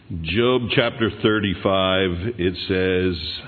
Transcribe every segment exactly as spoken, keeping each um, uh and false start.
Job chapter thirty-five, it says,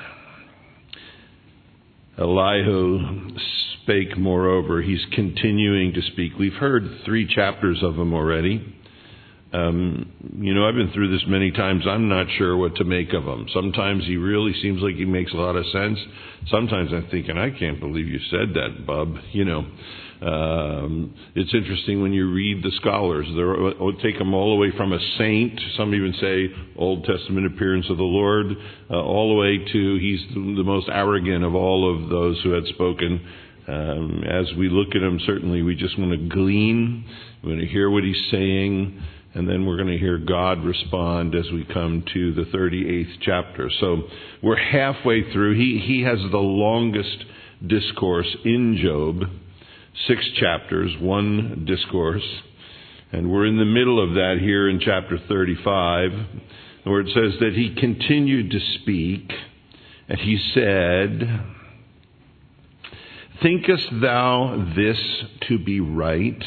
Elihu spake moreover. He's continuing to speak. We've heard three chapters of him already. Um, you know, I've been through this many times. I'm not sure what to make of him. Sometimes he really seems like he makes a lot of sense. Sometimes I'm thinking, I can't believe you said that, bub. You know, um, it's interesting when you read the scholars. They'll take them all the way from a saint. Some even say Old Testament appearance of the Lord, uh, all the way to he's the most arrogant of all of those who had spoken. Um, as we look at him, certainly we just want to glean. We want to hear what he's saying. And then we're going to hear God respond as we come to the thirty-eighth chapter. So we're halfway through. He, he has the longest discourse in Job. Six chapters, one discourse. And we're in the middle of that here in chapter thirty-five, where it says that he continued to speak. And he said, "Thinkest thou this to be right?"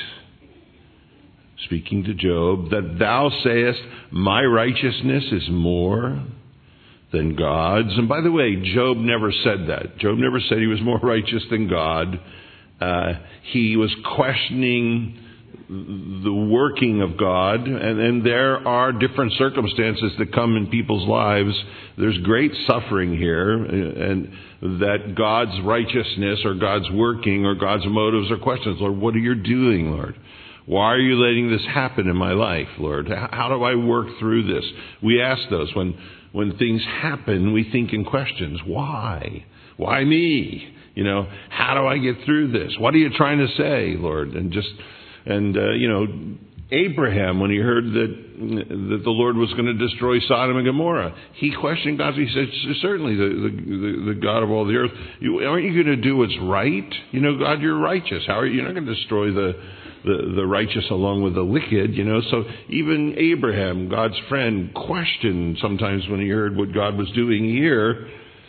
Speaking to Job, "that thou sayest, my righteousness is more than God's." And by the way, Job never said that. Job never said he was more righteous than God. Uh, he was questioning the working of God. And, and there are different circumstances that come in people's lives. There's great suffering here. And that God's righteousness or God's working or God's motives are questions. Lord, what are you doing, Lord? Why are you letting this happen in my life, Lord? How do I work through this? We ask those. When when things happen, we think in questions. Why? Why me? You know, how do I get through this? What are you trying to say, Lord? And just, and, uh, you know, Abraham, when he heard that that the Lord was going to destroy Sodom and Gomorrah, he questioned God. He said, certainly, the, the, the God of all the earth, you, aren't you going to do what's right? You know, God, you're righteous. How are you? You're not going to destroy the The, the righteous along with the wicked, you know. So even Abraham, God's friend, questioned sometimes when he heard what God was doing here.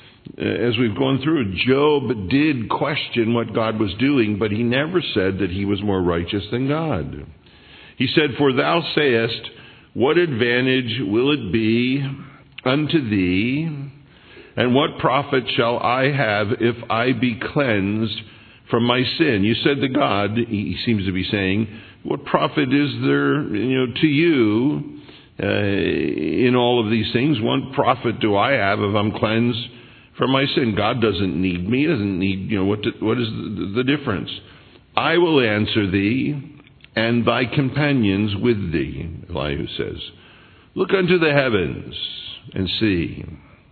As we've gone through, Job did question what God was doing, but he never said that he was more righteous than God. He said, "For thou sayest, what advantage will it be unto thee? And what profit shall I have if I be cleansed from my sin?" You said to God, he seems to be saying, what profit is there, you know, to you uh, in all of these things? What profit do I have if I'm cleansed from my sin? God doesn't need me. He doesn't need, you know, what, to, what is the, the difference? "I will answer thee, and thy companions with thee," Elihu says. "Look unto the heavens and see.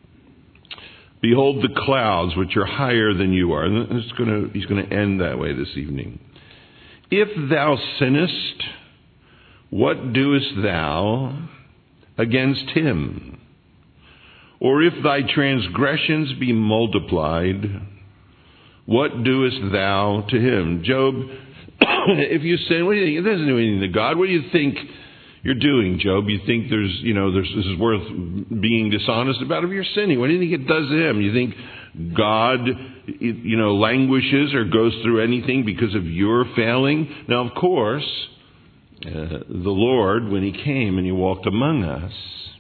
Behold the clouds, which are higher than you are." And it's going to, he's going to end that way this evening. "If thou sinnest, what doest thou against him? Or if thy transgressions be multiplied, what doest thou to him?" Job, if you sin, what do you think? It doesn't do anything to God. What do you think you're doing, Job? You think there's, you know, there's, this is worth being dishonest about? If you're sinning, what do you think it does to him? You think God, you know, languishes or goes through anything because of your failing? Now, of course, uh, the Lord, when he came and he walked among us,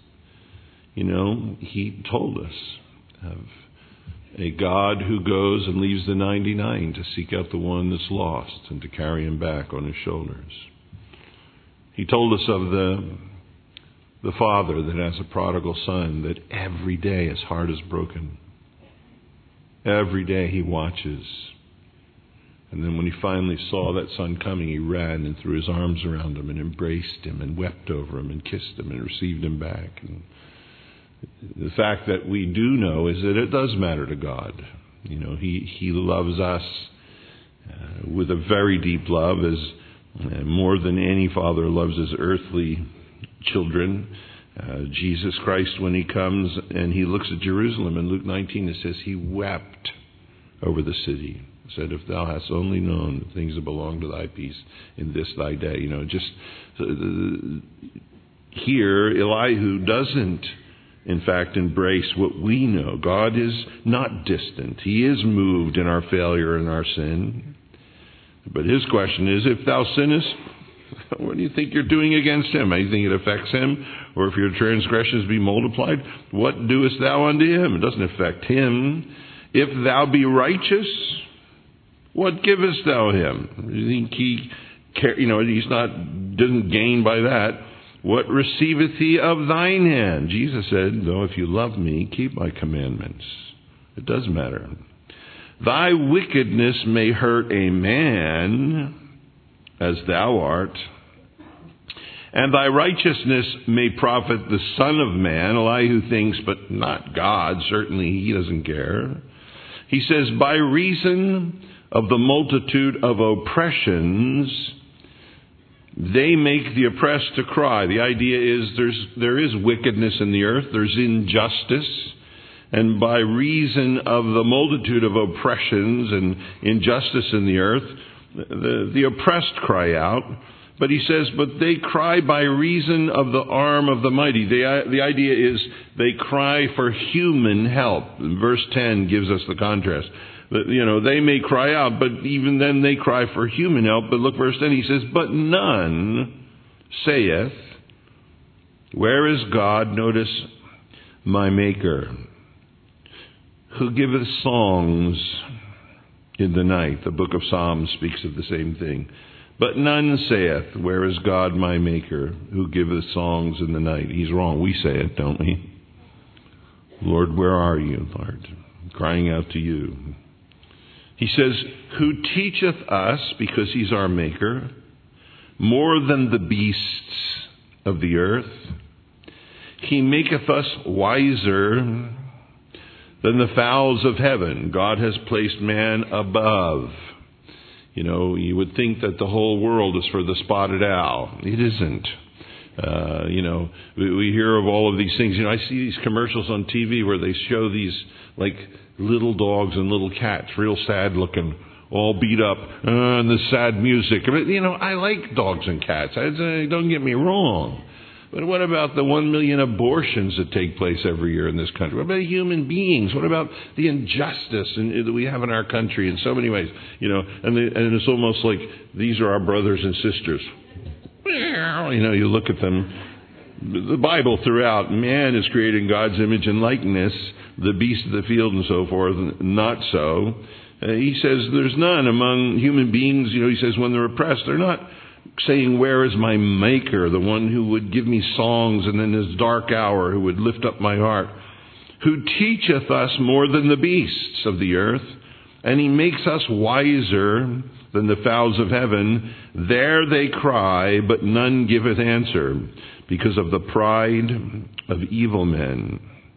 you know, he told us of a God who goes and leaves the ninety-nine to seek out the one that's lost and to carry him back on his shoulders. He told us of the the father that has a prodigal son, that every day his heart is broken. Every day he watches. And then when he finally saw that son coming, he ran and threw his arms around him and embraced him and wept over him and kissed him and received him back. And the fact that we do know is that it does matter to God. You know, he, he loves us uh, with a very deep love, as uh, more than any father loves his earthly children. Uh, Jesus Christ, when he comes and he looks at Jerusalem in Luke nineteen, it says he wept over the city. He said, "If thou hast only known the things that belong to thy peace in this thy day." You know, just uh, here, Elihu doesn't, in fact, embrace what we know. God is not distant. He is moved in our failure and our sin. But his question is, if thou sinnest, What do you think you're doing against him? Do you think it affects him? Or if your transgressions be multiplied, what doest thou unto him? It doesn't affect him. If thou be righteous, what givest thou him? Do you think he, you know, he's not, doesn't gain by that? What receiveth he of thine hand? Jesus said, though if you love me, keep my commandments. It does matter. Thy wickedness may hurt a man as thou art, and thy righteousness may profit the Son of Man. Eli who thinks, but not God. Certainly he doesn't care. He says, by reason of the multitude of oppressions, they make the oppressed to cry. The idea is there's there is wickedness in the earth. There's injustice. And by reason of the multitude of oppressions and injustice in the earth, the, the oppressed cry out. But he says, but they cry by reason of the arm of the mighty. The, the idea is they cry for human help. Verse ten gives us the contrast. That, you know, they may cry out, but even then they cry for human help. But look, verse ten, he says, but none saith, where is God? Notice, my Maker, who giveth songs in the night. The book of Psalms speaks of the same thing. But none saith, where is God my Maker, who giveth songs in the night? He's wrong. We say it, don't we? Lord, where are you, Lord? I'm crying out to you. He says, who teacheth us, because he's our Maker, more than the beasts of the earth. He maketh us wiser than the fowls of heaven. God has placed man above. You know, you would think that the whole world is for the spotted owl. It isn't. Uh, you know, we, we hear of all of these things. You know, I see these commercials on T V where they show these, like, little dogs and little cats, real sad looking, all beat up, uh, and the sad music. But, you know, I like dogs and cats. I, don't get me wrong. But what about the one million abortions that take place every year in this country? What about human beings? What about the injustice in, that we have in our country in so many ways? You know, and, the, and it's almost like these are our brothers and sisters. You know, you look at them. The Bible throughout, man is created in God's image and likeness. The beasts of the field and so forth, not so. Uh, he says there's none among human beings. You know, he says when they're oppressed, they're not saying, where is my Maker, the one who would give me songs and in this dark hour who would lift up my heart, who teacheth us more than the beasts of the earth, and he makes us wiser than the fowls of heaven. There they cry, but none giveth answer, because of the pride of evil men.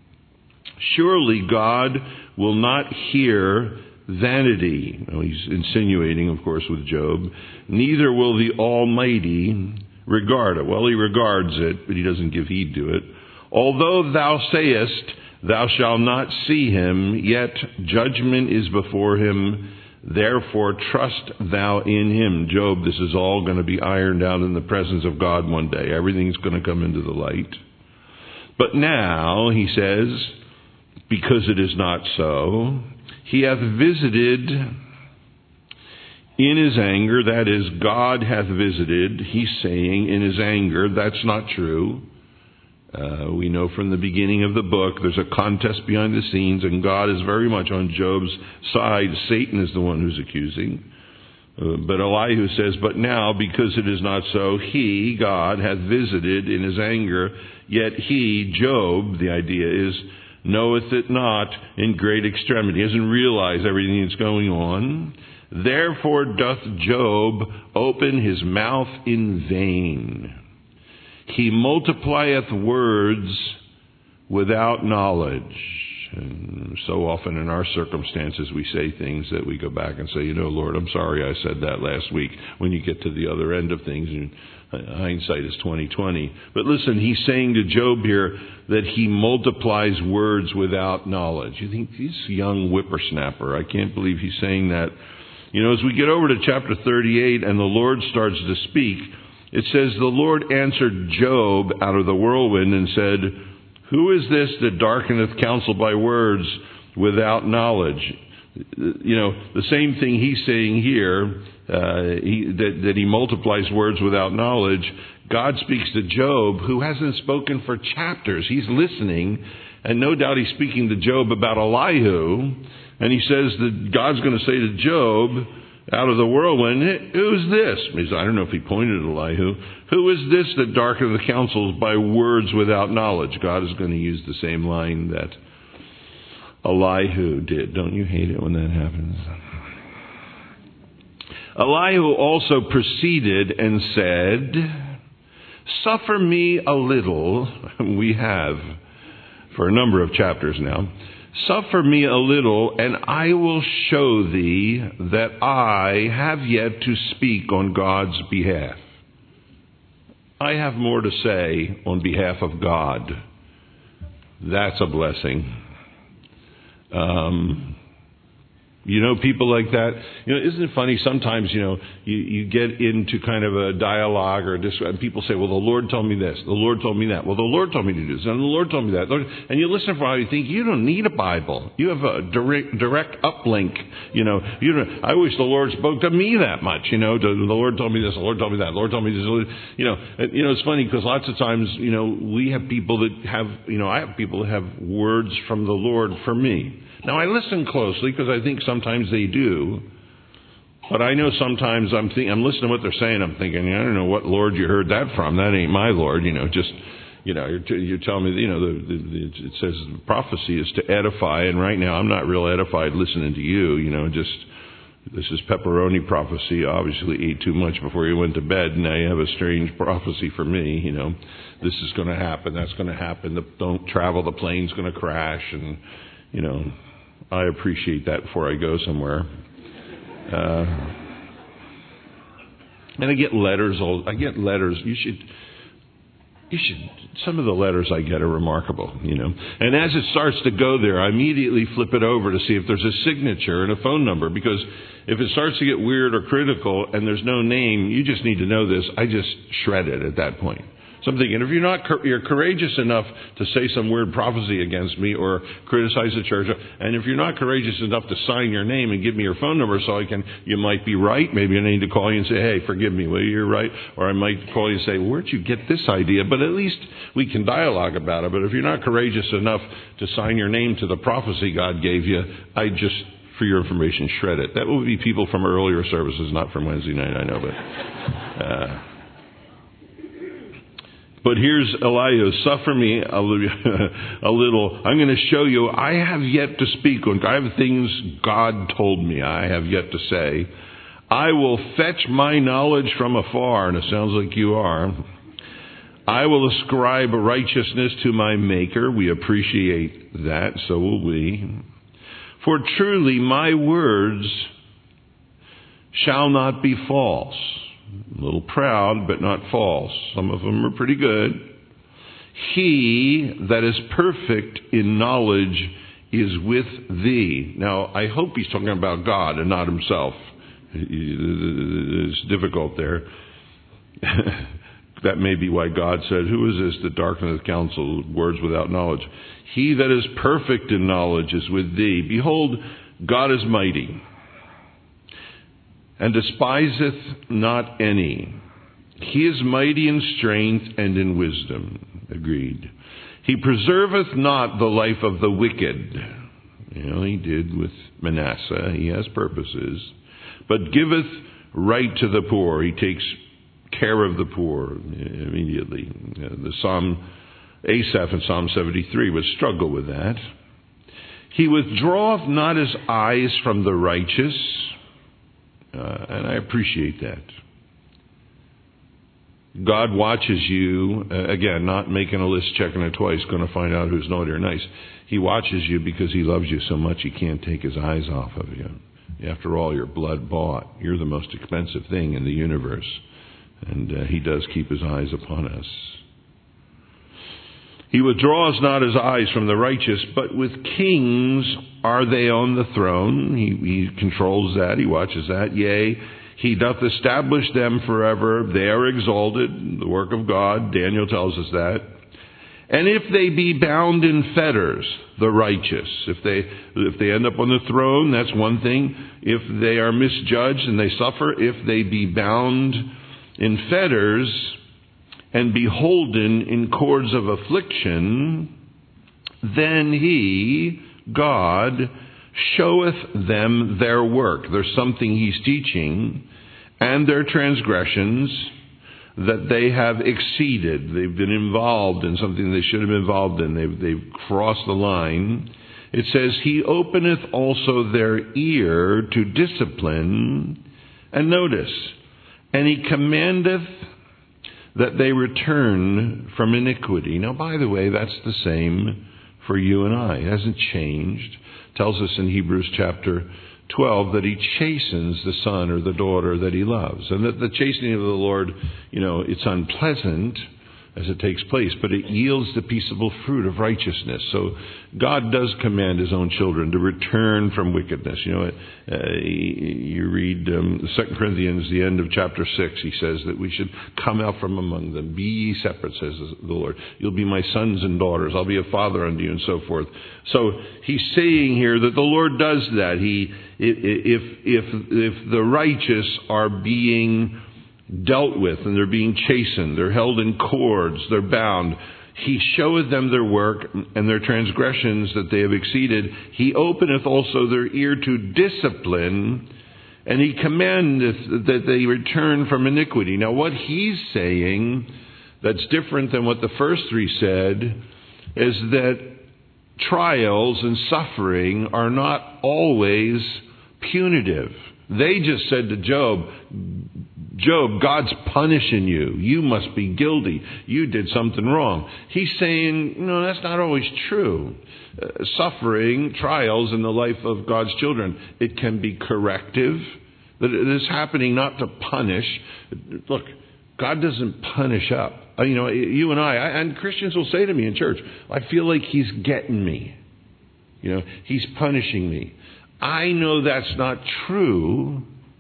Surely God will not hear vanity. Well, he's insinuating, of course, with Job. Neither will the Almighty regard it. Well, he regards it, but he doesn't give heed to it. Although thou sayest, thou shalt not see him, yet judgment is before him. Therefore trust thou in him. Job, this is all going to be ironed out in the presence of God one day. Everything's going to come into the light. But now, he says, because it is not so, he hath visited in his anger, that is, God hath visited, he's saying in his anger. That's not true. Uh, we know from the beginning of the book there's a contest behind the scenes, and God is very much on Job's side. Satan is the one who's accusing. Uh, but Elihu says, but now, because it is not so, he, God, hath visited in his anger, yet he, Job, the idea is, knoweth it not in great extremity. He doesn't realize everything that's going on. Therefore doth Job open his mouth in vain. He multiplieth words without knowledge. And so often in our circumstances we say things that we go back and say, you know, Lord, I'm sorry I said that last week. When you get to the other end of things, and hindsight is twenty twenty. But listen, he's saying to Job here that he multiplies words without knowledge. You think, he's a young whippersnapper. I can't believe he's saying that. You know, as we get over to chapter thirty-eight and the Lord starts to speak, it says, the Lord answered Job out of the whirlwind and said, who is this that darkeneth counsel by words without knowledge? You know, the same thing he's saying here, uh, he, that, that he multiplies words without knowledge. God speaks to Job, who hasn't spoken for chapters. He's listening, and no doubt he's speaking to Job about Elihu. And he says that God's going to say to Job, out of the whirlwind, who's this? He says, I don't know if he pointed at Elihu. Who is this that darkened the counsels by words without knowledge? God is going to use the same line that Elihu did. Don't you hate it when that happens? Elihu also proceeded and said, suffer me a little. We have for a number of chapters now. Suffer me a little, and I will show thee that I have yet to speak on God's behalf. I have more to say on behalf of God. That's a blessing. Um, you know, people like that, you know, isn't it funny? Sometimes, you know, you, you get into kind of a dialogue or dis- and people say, well, the Lord told me this, the Lord told me that. Well, the Lord told me to do this, and the Lord told me that. And you listen for a while, you think, you don't need a Bible. You have a direct, direct uplink. You know, you don't, I wish the Lord spoke to me that much, you know, to, the Lord told me this, the Lord told me that, the Lord told me this. You know, you know, it's funny because lots of times, you know, we have people that have, you know, I have people that have words from the Lord for me. Now, I listen closely because I think sometimes they do. But I know sometimes I'm think, I'm listening to what they're saying. I'm thinking, I don't know what Lord you heard that from. That ain't my Lord. You know, just, you know, you're, t- you're telling me, you know, the, the, the, it says prophecy is to edify. And right now I'm not real edified listening to you. You know, just, this is pepperoni prophecy. Obviously ate too much before you went to bed. And now you have a strange prophecy for me. You know, this is going to happen. That's going to happen. The, don't travel. The plane's going to crash. And, you know, I appreciate that before I go somewhere. Uh, and I get letters. All I get letters. You should, you should. Some of the letters I get are remarkable, you know. And as it starts to go there, I immediately flip it over to see if there's a signature and a phone number. Because if it starts to get weird or critical and there's no name, you just need to know this. I just shred it at that point. So I'm thinking, if you're not, you're courageous enough to say some weird prophecy against me or criticize the church, and if you're not courageous enough to sign your name and give me your phone number so I can, you might be right. Maybe I need to call you and say, hey, forgive me, will you? You're right. Or I might call you and say, where'd you get this idea? But at least we can dialogue about it. But if you're not courageous enough to sign your name to the prophecy God gave you, I just, for your information, shred it. That would be people from earlier services, not from Wednesday night, I know, but... Uh, But here's Elihu, suffer me a little. I'm going to show you, I have yet to speak. I have things God told me I have yet to say. I will fetch my knowledge from afar, and it sounds like you are. I will ascribe righteousness to my Maker. We appreciate that, so will we. For truly my words shall not be false. A little proud, but not false. Some of them are pretty good. He that is perfect in knowledge is with thee. Now, I hope he's talking about God and not himself. It's difficult there. That may be why God said, who is this that darkeneth counsel, words without knowledge? He that is perfect in knowledge is with thee. Behold, God is mighty, and despiseth not any. He is mighty in strength and in wisdom. Agreed. He preserveth not the life of the wicked. You know, he did with Manasseh. He has purposes. But giveth right to the poor. He takes care of the poor immediately. The Psalm, Asaph in Psalm seventy-three would struggle with that. He withdraweth not his eyes from the righteous. Uh, and I appreciate that. God watches you, uh, again, not making a list, checking it twice, going to find out who's naughty or nice. He watches you because he loves you so much he can't take his eyes off of you. After all, you're blood bought. You're the most expensive thing in the universe. And uh, he does keep his eyes upon us. He withdraws not his eyes from the righteous, but with kings are they on the throne. He, he controls that. He watches that. Yea, he doth establish them forever. They are exalted. The work of God. Daniel tells us that. And if they be bound in fetters, the righteous, if they if they end up on the throne, that's one thing. If they are misjudged and they suffer, if they be bound in fetters and beholden in cords of affliction, then he, God, showeth them their work. There's something he's teaching, and their transgressions, that they have exceeded. They've been involved in something they should have been involved in. They've, they've crossed the line. It says, he openeth also their ear to discipline. And notice, and he commandeth that they return from iniquity. Now, by the way, that's the same for you and I. It hasn't changed. It tells us in Hebrews chapter twelve that he chastens the son or the daughter that he loves. And that the chastening of the Lord, you know, it's unpleasant as it takes place, but it yields the peaceable fruit of righteousness. So God does command his own children to return from wickedness. You know, uh, you read um, Second Corinthians, the end of chapter six, he says that we should come out from among them. Be ye separate, says the Lord. You'll be my sons and daughters. I'll be a father unto you, and so forth. So he's saying here that the Lord does that. He, if, if, if the righteous are being dealt with and they're being chastened, they're held in cords, they're bound, he showeth them their work and their transgressions that they have exceeded. He openeth also their ear to discipline, and he commandeth that they return from iniquity. Now what he's saying that's different than what the first three said is that trials and suffering are not always punitive. They just said to Job, Job, God's punishing you. You must be guilty. You did something wrong. He's saying, no, that's not always true. Uh, suffering, trials in the life of God's children, it can be corrective. That it is happening not to punish. Look, God doesn't punish up. Uh, you know, you and I, I, and Christians will say to me in church, I feel like he's getting me. You know, he's punishing me. I know that's not true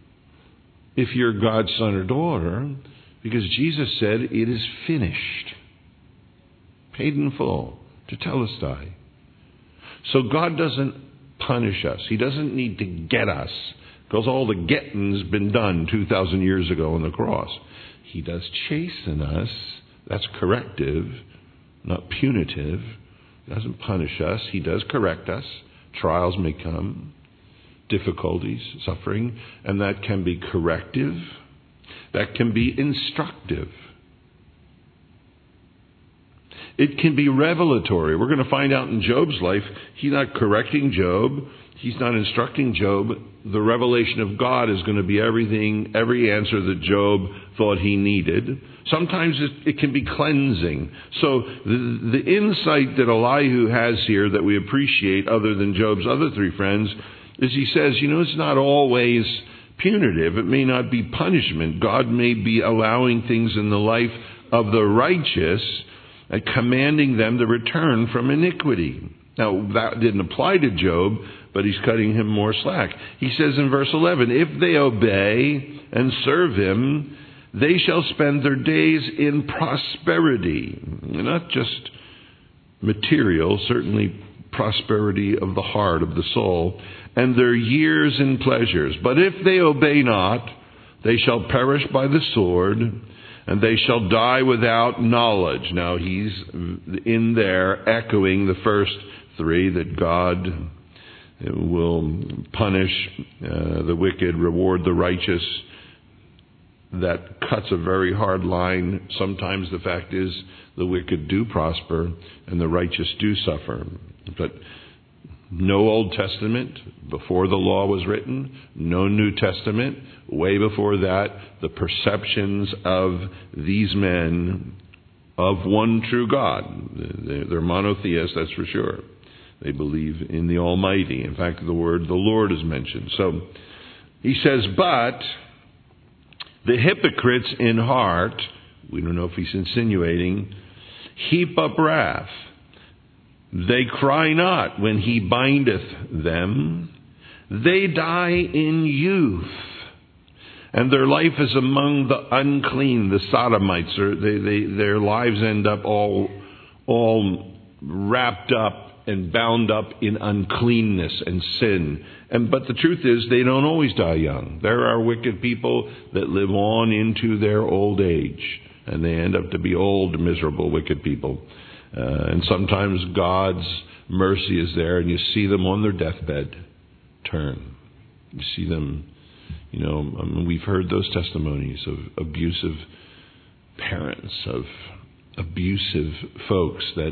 if you're God's son or daughter, because Jesus said it is finished. Paid in full, tetelestai. So God doesn't punish us. He doesn't need to get us, because all the getting's been done two thousand years ago on the cross. He does chasten us. That's corrective, not punitive. He doesn't punish us. He does correct us. Trials may come, difficulties, suffering, and that can be corrective. That can be instructive. It can be revelatory. We're going to find out in Job's life, he's not correcting Job. He's not instructing Job. The revelation of God is going to be everything, every answer that Job thought he needed. Sometimes it, it can be cleansing. So the, the insight that Elihu has here that we appreciate, other than Job's other three friends, is he says, you know, it's not always punitive. It may not be punishment. God may be allowing things in the life of the righteous and commanding them to return from iniquity. Now, that didn't apply to Job, but he's cutting him more slack. He says in verse eleven, if they obey and serve him, they shall spend their days in prosperity. Not just material, certainly prosperity of the heart, of the soul, and their years in pleasures. But if they obey not, they shall perish by the sword, and they shall die without knowledge. Now he's in there echoing the first three, that God will punish uh, the wicked, reward the righteous. That cuts a very hard line. Sometimes the fact is the wicked do prosper and the righteous do suffer. But no Old Testament before the law was written, no New Testament. Way before that, the perceptions of these men of one true God. They're monotheists, that's for sure. They believe in the Almighty. In fact, the word the Lord is mentioned. So he says, but the hypocrites in heart, we don't know if he's insinuating, heap up wrath. They cry not when he bindeth them. They die in youth. And their life is among the unclean, the sodomites. Or they, they, their lives end up all all wrapped up and bound up in uncleanness and sin. And but the truth is, they don't always die young. There are wicked people that live on into their old age, and they end up to be old, miserable, wicked people. Uh, and sometimes God's mercy is there, and you see them on their deathbed turn. You see them, you know, I mean, we've heard those testimonies of abusive parents, of abusive folks that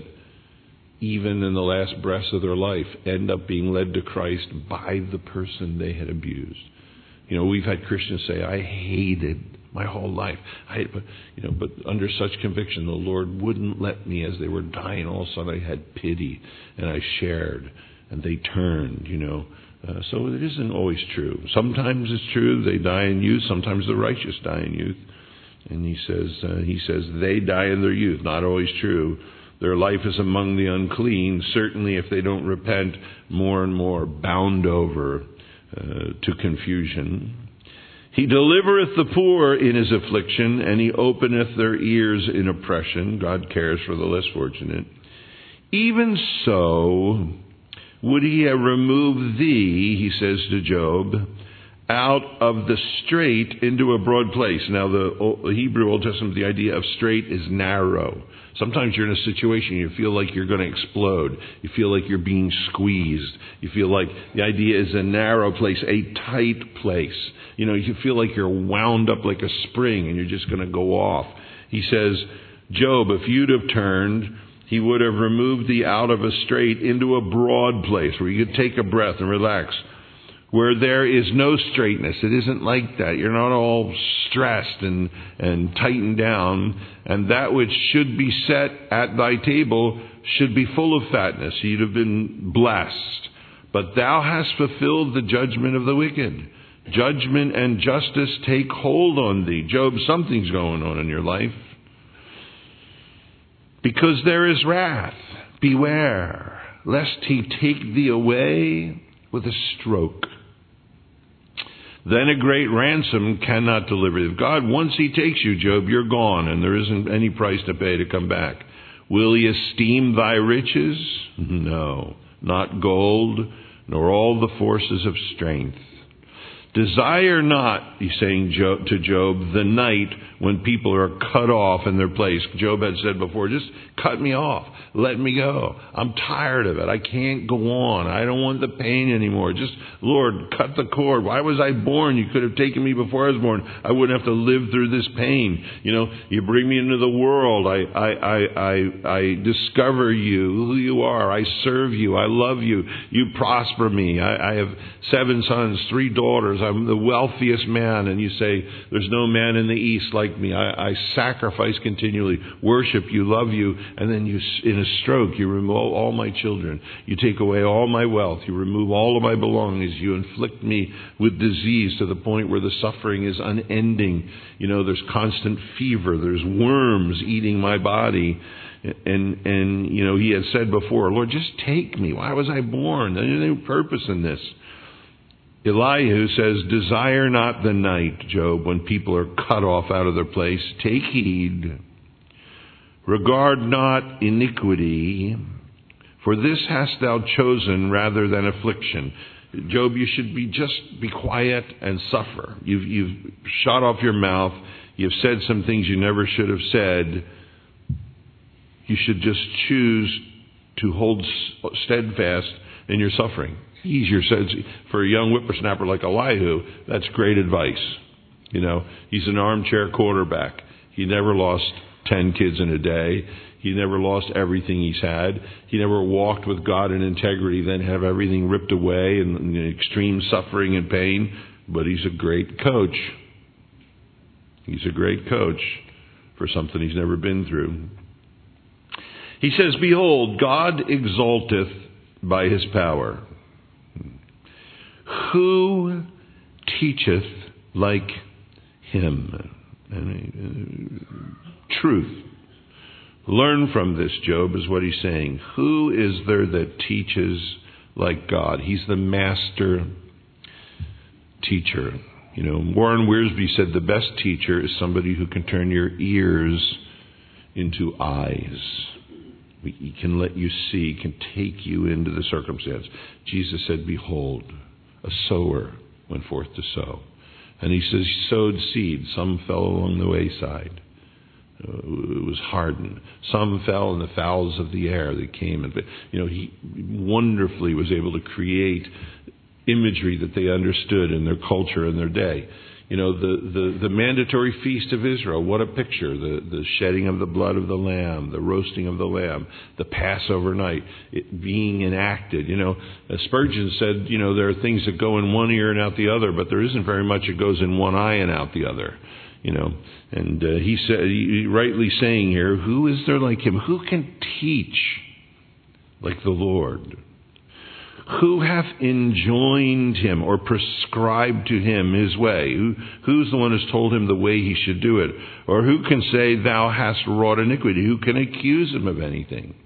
even in the last breaths of their life, end up being led to Christ by the person they had abused. You know, we've had Christians say, I hated my whole life. I, but, you know, but under such conviction, the Lord wouldn't let me as they were dying. All of a sudden I had pity, and I shared, and they turned, you know. Uh, so it isn't always true. Sometimes it's true, they die in youth. Sometimes the righteous die in youth. And he says, uh, he says, they die in their youth. Not always true. Their life is among the unclean, certainly if they don't repent, more and more bound over uh, to confusion. He delivereth the poor in his affliction, and he openeth their ears in oppression. God cares for the less fortunate. Even so, would he have removed thee, he says to Job, out of the strait into a broad place. Now, the Hebrew Old Testament, the idea of strait is narrow. Sometimes you're in a situation you feel like you're going to explode. You feel like you're being squeezed. You feel like the idea is a narrow place, a tight place. You know, you feel like you're wound up like a spring and you're just going to go off. He says, Job, if you'd have turned, he would have removed thee out of a strait into a broad place where you could take a breath and relax, where there is no straightness. It isn't like that. You're not all stressed and, and tightened down. And that which should be set at thy table should be full of fatness. You'd have been blessed. But thou hast fulfilled the judgment of the wicked. Judgment and justice take hold on thee. Job, something's going on in your life. Because there is wrath. Beware, lest he take thee away with a stroke. Then a great ransom cannot deliver you. If God, once he takes you, Job, you're gone, and there isn't any price to pay to come back. Will he esteem thy riches? No, not gold, nor all the forces of strength. Desire not, he's saying to Job, the night when people are cut off in their place. Job had said before, just cut me off. Let me go. I'm tired of it. I can't go on. I don't want the pain anymore. Just, Lord, cut the cord. Why was I born? You could have taken me before I was born. I wouldn't have to live through this pain. You know, you bring me into the world. I, I, I, I, I discover you, who you are. I serve you. I love you. You prosper me. I, I have seven sons, three daughters. I'm the wealthiest man. And you say, there's no man in the East like me. I, I sacrifice continually, worship you, love you, and then you, in a stroke, you remove all my children. You take away all my wealth. You remove all of my belongings. You inflict me with disease to the point where the suffering is unending. You know, there's constant fever. There's worms eating my body. And, and you know, he had said before, Lord, just take me. Why was I born? There's no purpose in this. Elihu says, desire not the night, Job, when people are cut off out of their place. Take heed. Regard not iniquity, for this hast thou chosen rather than affliction. Job, you should be just be quiet and suffer. You've, you've shot off your mouth. You've said some things you never should have said. You should just choose to hold steadfast in your suffering. Easier said for a young whippersnapper like Elihu, that's great advice. You know, he's an armchair quarterback. He never lost ten kids in a day. He never lost everything he's had. He never walked with God in integrity, then have everything ripped away and, and extreme suffering and pain. But he's a great coach. He's a great coach for something he's never been through. He says, behold, God exalteth by his power. Who teacheth like him? And, uh, truth. Learn from this, Job, is what he's saying. Who is there that teaches like God? He's the master teacher. You know, Warren Wiersbe said the best teacher is somebody who can turn your ears into eyes. He can let you see, can take you into the circumstance. Jesus said, behold, a sower went forth to sow. And he says, he sowed seed. Some fell along the wayside. Uh, it was hardened. Some fell in the fowls of the air that came. And, you know, he wonderfully was able to create imagery that they understood in their culture and their day. You know, the, the, the mandatory feast of Israel, what a picture. The, the shedding of the blood of the lamb, the roasting of the lamb, the Passover night, it being enacted. You know, Spurgeon said, you know, there are things that go in one ear and out the other, but there isn't very much that goes in one eye and out the other. You know, and uh, he said, he, rightly saying here, who is there like him? Who can teach like the Lord? Who hath enjoined him or prescribed to him his way? Who, who's the one who's told him the way he should do it? Or who can say, thou hast wrought iniquity? Who can accuse him of anything?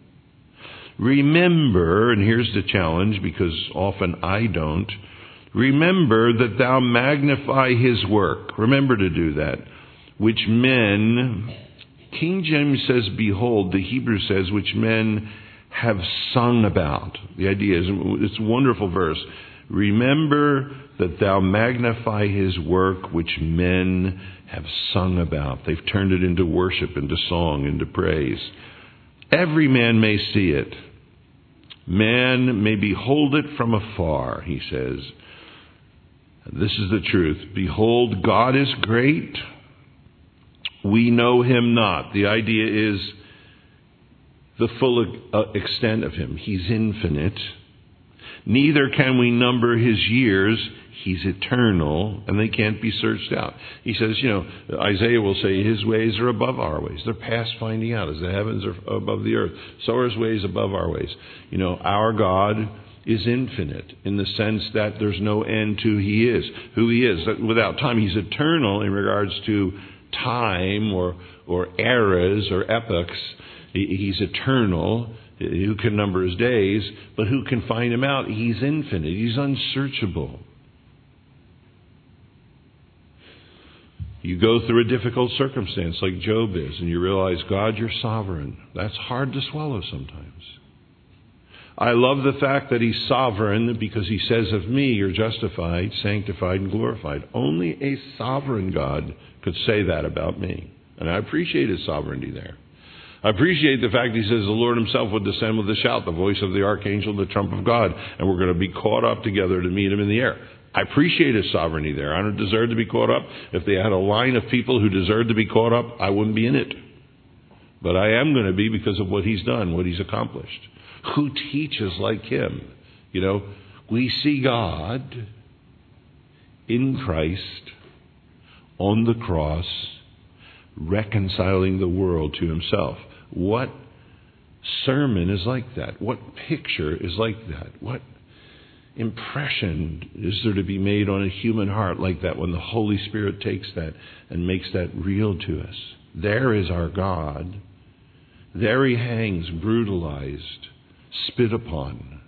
Remember, and here's the challenge, because often I don't, remember that thou magnify his work. Remember to do that. Which men, King James says, behold, the Hebrew says, which men have sung about. The idea is, it's a wonderful verse. Remember that thou magnify his work which men have sung about. They've turned it into worship, into song, into praise. Every man may see it. Man may behold it from afar, he says. This is the truth. Behold, God is great. We know him not. The idea is the full extent of him. He's infinite. Neither can we number his years. He's eternal, and they can't be searched out. He says, you know, Isaiah will say his ways are above our ways. They're past finding out. As the heavens are above the earth, so are his ways above our ways. You know, our God is infinite in the sense that there's no end to he is, who he is. Without time, he's eternal in regards to time or, or eras or epochs. He's eternal. Who can number his days? But who can find him out? He's infinite. He's unsearchable. You go through a difficult circumstance like Job is, and you realize, God, you're sovereign. That's hard to swallow sometimes. I love the fact that he's sovereign because he says of me, you're justified, sanctified, and glorified. Only a sovereign God could say that about me. And I appreciate his sovereignty there. I appreciate the fact he says the Lord himself would descend with a shout, the voice of the archangel, the trump of God, and we're going to be caught up together to meet him in the air. I appreciate his sovereignty there. I don't deserve to be caught up. If they had a line of people who deserved to be caught up, I wouldn't be in it. But I am going to be because of what he's done, what he's accomplished. Who teaches like him? You know, we see God in Christ on the cross reconciling the world to himself. What sermon is like that? What picture is like that? What impression is there to be made on a human heart like that when the Holy Spirit takes that and makes that real to us? There is our God. There he hangs, brutalized, spit upon,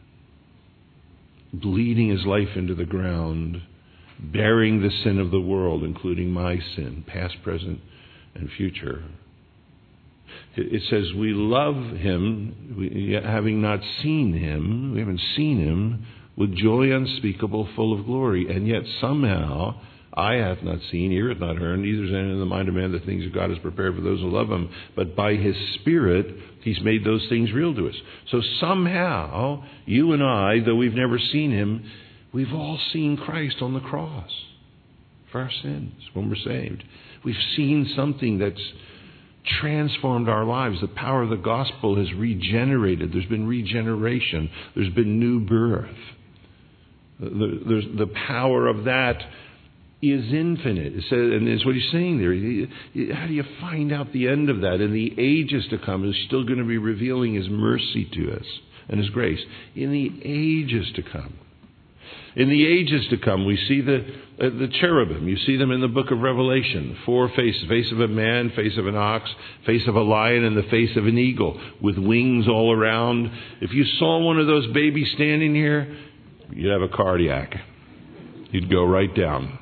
bleeding his life into the ground, bearing the sin of the world, including my sin, past, present, and future. It says we love him, we, having not seen him, we haven't seen him, with joy unspeakable, full of glory. And yet somehow, eye hath not seen, ear hath not heard, neither is any in the mind of man the things that God has prepared for those who love him. But by his Spirit, he's made those things real to us. So somehow, you and I, though we've never seen him, we've all seen Christ on the cross for our sins when we're saved. We've seen something that's transformed our lives. The power of the gospel has regenerated. There's been regeneration. There's been new birth. There's the power of that is infinite. It says, and it's what he's saying there. How do you find out the end of that? In the ages to come, he's still going to be revealing his mercy to us and his grace. In the ages to come. In the ages to come, we see the uh, the cherubim. You see them in the book of Revelation. Four faces. Face of a man, face of an ox, face of a lion, and the face of an eagle with wings all around. If you saw one of those babies standing here, you'd have a cardiac. You'd go right down.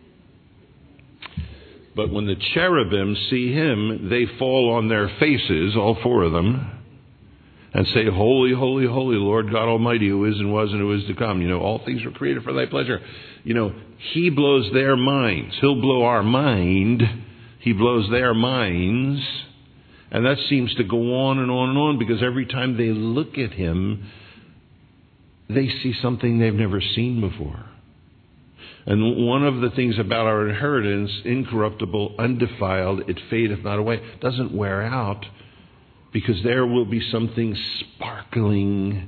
But when the cherubim see him, they fall on their faces, all four of them. and say, holy, holy, holy, Lord God Almighty, who is and was and who is to come. You know, all things were created for thy pleasure. You know, he blows their minds. He'll blow our mind. He blows their minds. And that seems to go on and on and on, because every time they look at him, they see something they've never seen before. And one of the things about our inheritance, incorruptible, undefiled, it fadeth not away, doesn't wear out, because there will be something sparkling,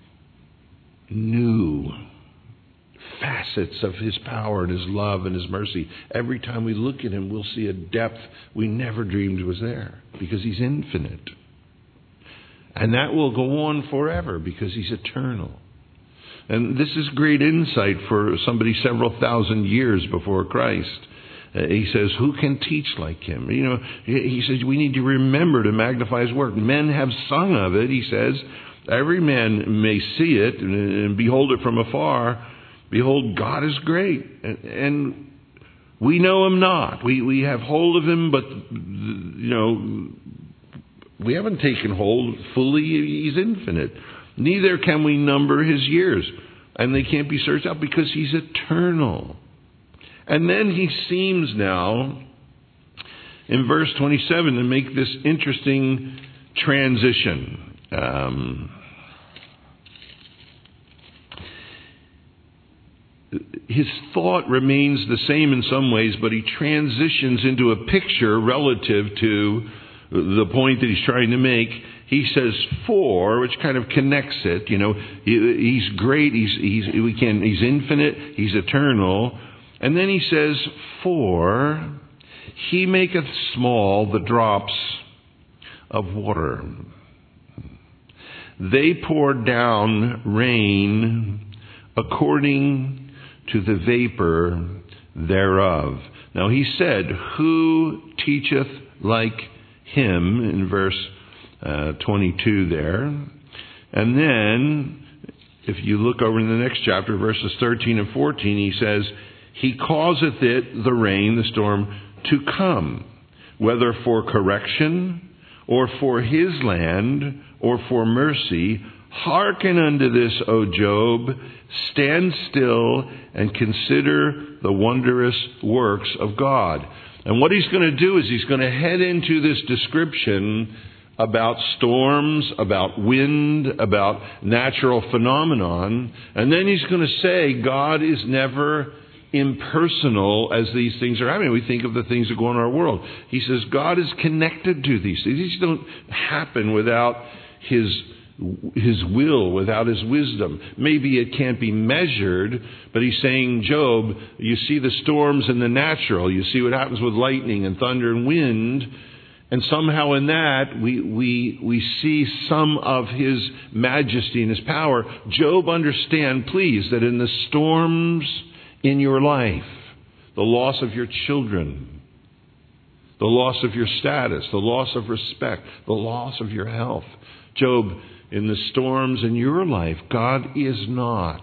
new, facets of his power and his love and his mercy. Every time we look at him, we'll see a depth we never dreamed was there, because he's infinite. And that will go on forever, because he's eternal. And this is great insight for somebody several thousand years before Christ. Uh, he says, who can teach like him? You know, he says, we need to remember to magnify his work. Men have sung of it, he says. Every man may see it and, and behold it from afar. Behold, God is great. And, and we know him not. We, we have hold of him, but, you know, we haven't taken hold fully. He's infinite. Neither can we number his years. And they can't be searched out, because he's eternal. And then he seems now, in verse twenty-seven, to make this interesting transition. Um, his thought remains the same in some ways, but he transitions into a picture relative to the point that he's trying to make. He says for, which kind of connects it. You know, he, he's great. He's he's we can he's infinite. He's eternal. And then he says, for he maketh small the drops of water. They pour down rain according to the vapor thereof. Now he said, who teacheth like him, in verse uh, twenty-two there. And then, if you look over in the next chapter, verses thirteen and fourteen, he says, he causeth it, the rain, the storm, to come, whether for correction, or for his land, or for mercy. Hearken unto this, O Job, stand still and consider the wondrous works of God. And what he's going to do is he's going to head into this description about storms, about wind, about natural phenomenon. And then he's going to say God is never impersonal as these things are happening. We think of the things that go on in our world. He says God is connected to these things. These don't happen without his his will, without his wisdom. Maybe it can't be measured, but he's saying, Job, you see the storms in the natural. You see what happens with lightning and thunder and wind. And somehow in that, we, we, we see some of his majesty and his power. Job, understand, please, that in the storms in your life, the loss of your children, the loss of your status, the loss of respect, the loss of your health, Job, in the storms in your life, God is not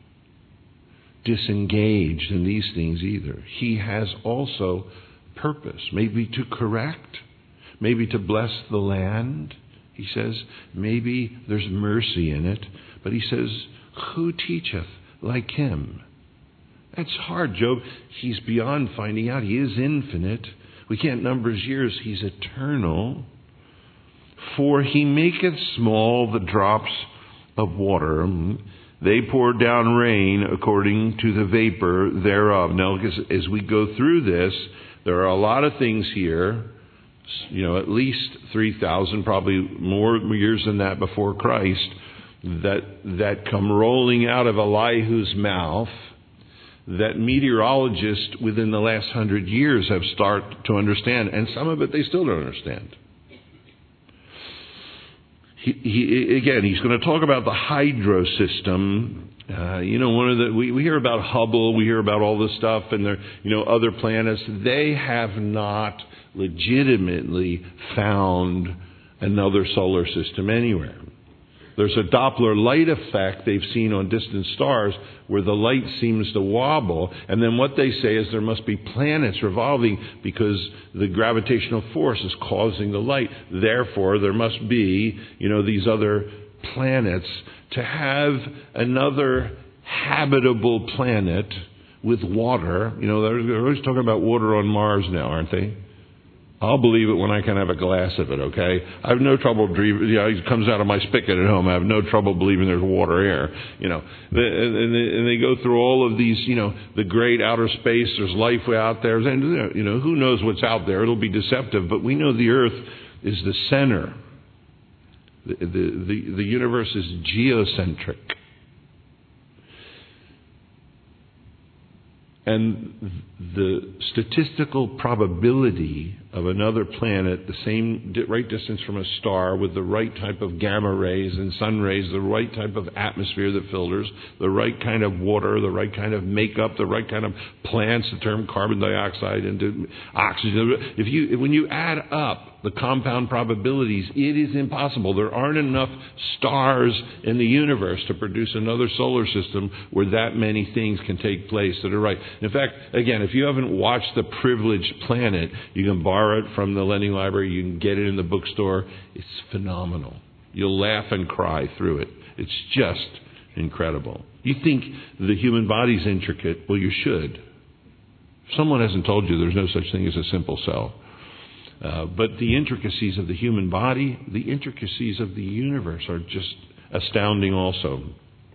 disengaged in these things either. He has also purpose, maybe to correct, maybe to bless the land. He says, maybe there's mercy in it. But he says, who teacheth like him? That's hard, Job. He's beyond finding out. He is infinite. We can't number his years. He's eternal. For he maketh small the drops of water. They pour down rain according to the vapor thereof. Now, as, as we go through this, there are a lot of things here. You know, at least three thousand, probably more years than that before Christ, that that come rolling out of Elihu's mouth, that meteorologists within the last hundred years have started to understand, and some of it they still don't understand. He, he, again, he's going to talk about the hydro system. Uh, you know, one of the we, we hear about Hubble, we hear about all this stuff, and there, you know, other planets. They have not legitimately found another solar system anywhere. There's a Doppler light effect they've seen on distant stars where the light seems to wobble. And then what they say is there must be planets revolving because the gravitational force is causing the light. Therefore, there must be, you know, these other planets. To have another habitable planet with water, you know, they're, they're always talking about water on Mars now, aren't they? I'll believe it when I can have a glass of it, okay? I have no trouble dreaming, you know, it comes out of my spigot at home. I have no trouble believing there's water here, you know. And they, and they go through all of these, you know, the great outer space, there's life out there. And, you know, who knows what's out there? It'll be deceptive. But we know the earth is the center. The, the, the, the universe is geocentric. And the statistical probability of another planet, the same right distance from a star, with the right type of gamma rays and sun rays, the right type of atmosphere that filters, the right kind of water, the right kind of makeup, the right kind of plants that turn carbon dioxide into oxygen. If you, when you add up the compound probabilities, it is impossible. There aren't enough stars in the universe to produce another solar system where that many things can take place that are right. In fact, again, if you haven't watched The Privileged Planet, you can borrow it from the lending library. You can get it in the bookstore. It's phenomenal. You'll laugh and cry through it. It's just incredible. You think the human body's intricate? Well, you should. If someone hasn't told you there's no such thing as a simple cell. Uh, but the intricacies of the human body, the intricacies of the universe are just astounding also.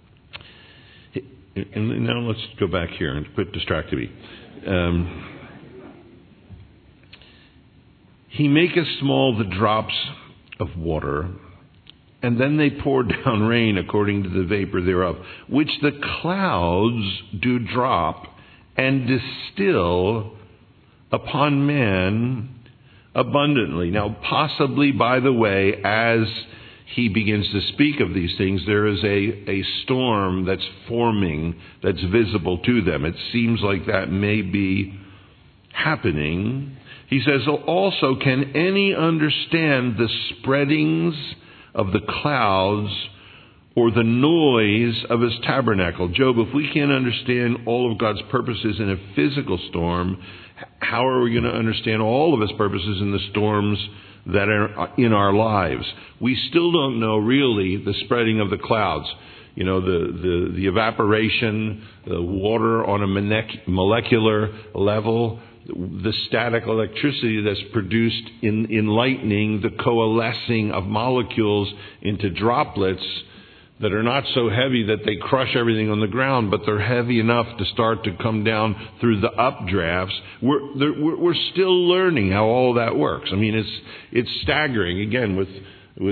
And now let's go back here and quit distracting me. Um, he maketh small the drops of water, and then they pour down rain according to the vapor thereof, which the clouds do drop and distill upon man abundantly. Now, possibly, by the way, as he begins to speak of these things, there is a, a storm that's forming, that's visible to them. It seems like that may be happening. He says, also, can any understand the spreadings of the clouds or the noise of his tabernacle? Job, if we can't understand all of God's purposes in a physical storm, how are we going to understand all of his purposes in the storms that are in our lives? We still don't know really the spreading of the clouds. You know, the, the, the evaporation, the water on a molecular level, the static electricity that's produced in, in lightning, the coalescing of molecules into droplets that are not so heavy that they crush everything on the ground, but they're heavy enough to start to come down through the updrafts. We're, we're, we're still learning how all that works. I mean, it's it's staggering. Again, with with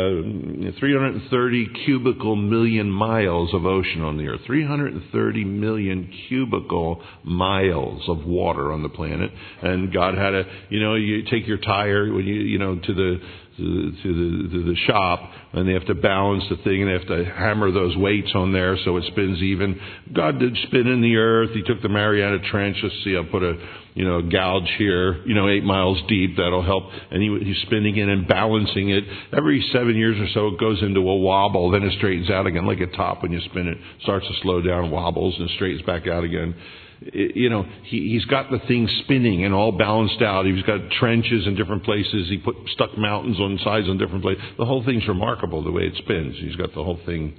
uh, three hundred thirty cubical million miles of ocean on the earth, three hundred thirty million cubical miles of water on the planet, and God had a, you know, you take your tire when you, you know, to the to the, to the, to the shop, and they have to balance the thing, and they have to hammer those weights on there so it spins even. God did spin in the earth. He took the Mariana Trench. Let's see, I'll put a, you know, a gouge here, you know, eight miles deep. That'll help. And he, he's spinning it and balancing it. Every seven years or so, it goes into a wobble. Then it straightens out again, like a top when you spin it. Starts to slow down, wobbles, and straightens back out again. You know, he, he's got the thing spinning and all balanced out. He's got trenches in different places. He put stuck mountains on sides on different places. The whole thing's remarkable the way it spins. He's got the whole thing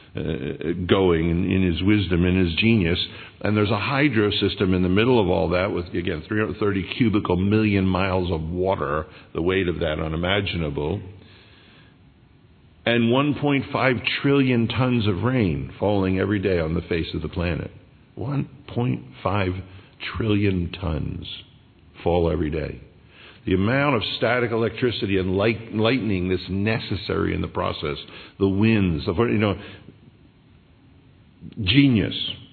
uh, going in, in his wisdom and his genius. And there's a hydro system in the middle of all that with, again, three hundred thirty cubical million miles of water, the weight of that unimaginable, and one point five trillion tons of rain falling every day on the face of the planet. one point five trillion tons fall every day. The amount of static electricity and light, lightning that's necessary in the process, the winds, the, you know, genius.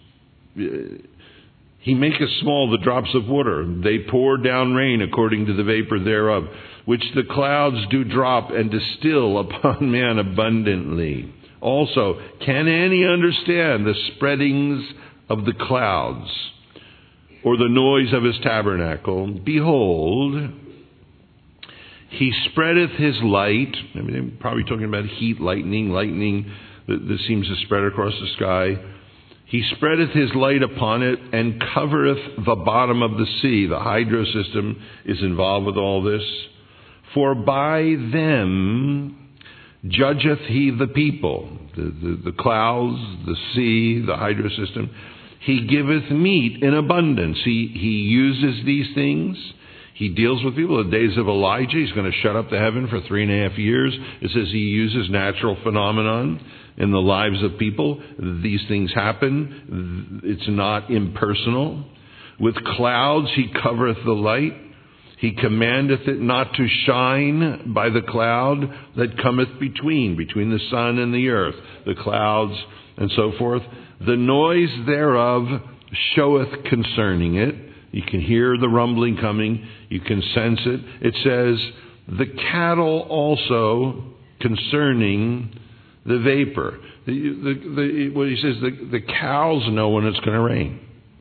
He maketh small the drops of water. They pour down rain according to the vapor thereof, which the clouds do drop and distill upon man abundantly. Also, can any understand the spreadings of the clouds, or the noise of his tabernacle? Behold, He spreadeth his light. I mean, they're probably talking about heat, lightning, lightning that, that seems to spread across the sky. He spreadeth his light upon it and covereth the bottom of the sea. The hydro system is involved with all this. For by them judgeth he the people. The, the, the clouds, the sea, the hydro system. He giveth meat in abundance. He, he uses these things. He deals with people. The days of Elijah, he's going to shut up the heaven for three and a half years. It says he uses natural phenomenon in the lives of people. These things happen. It's not impersonal. With clouds he covereth the light. He commandeth it not to shine by the cloud that cometh between, between the sun and the earth, the clouds and so forth. The noise thereof showeth concerning it. You can hear the rumbling coming. You can sense it. It says, the cattle also concerning the vapor. The, the, the, what he says, the, the cows know when it's going to rain.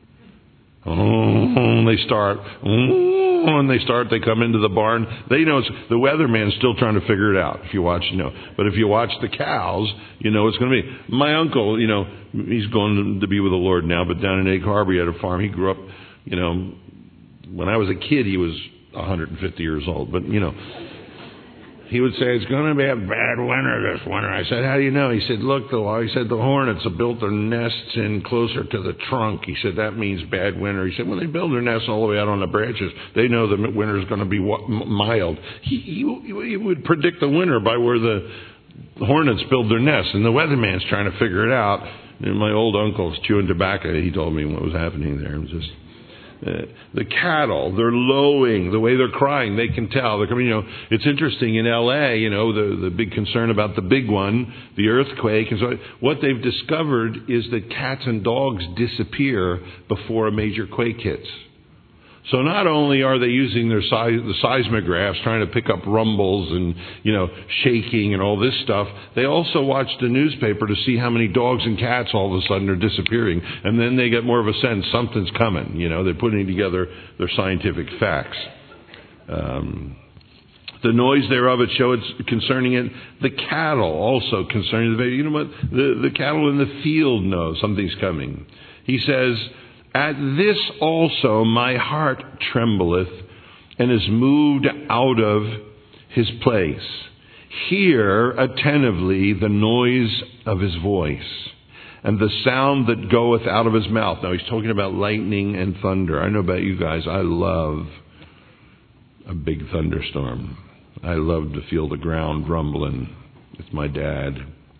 Oh, they start. Oh, and they start. They come into the barn. They know it's, the weatherman's still trying to figure it out. If you watch, you know. But if you watch the cows, you know it's going to be. My uncle, you know, he's going to be with the Lord now. But down in Egg Harbor, he had a farm. He grew up. You know, when I was a kid, he was one hundred fifty years old. But, you know, he would say, it's going to be a bad winter this winter. I said, how do you know? He said, look, the he said, the hornets have built their nests in closer to the trunk. He said, that means bad winter. He said, when they build their nests all the way out on the branches, they know the winter is going to be mild. He, he, he would predict the winter by where the hornets build their nests. And the weatherman's trying to figure it out. And my old uncle's chewing tobacco. He told me what was happening there. It was just... Uh, the cattle, they're lowing, the way they're crying, they can tell. They're coming, you know, it's interesting in L A, you know, the, the big concern about the big one, the earthquake. And so what they've discovered is that cats and dogs disappear before a major quake hits. So not only are they using their si- the seismographs trying to pick up rumbles and, you know, shaking and all this stuff, they also watch the newspaper to see how many dogs and cats all of a sudden are disappearing. And then they get more of a sense something's coming. You know, they're putting together their scientific facts. Um, the noise thereof it showeth concerning it. The cattle also concerning the, you know what, the, the cattle in the field know something's coming. He says, at this also my heart trembleth and is moved out of his place. Hear attentively the noise of his voice and the sound that goeth out of his mouth. Now he's talking about lightning and thunder. I know about you guys. I love a big thunderstorm. I love to feel the ground rumbling. It's my dad.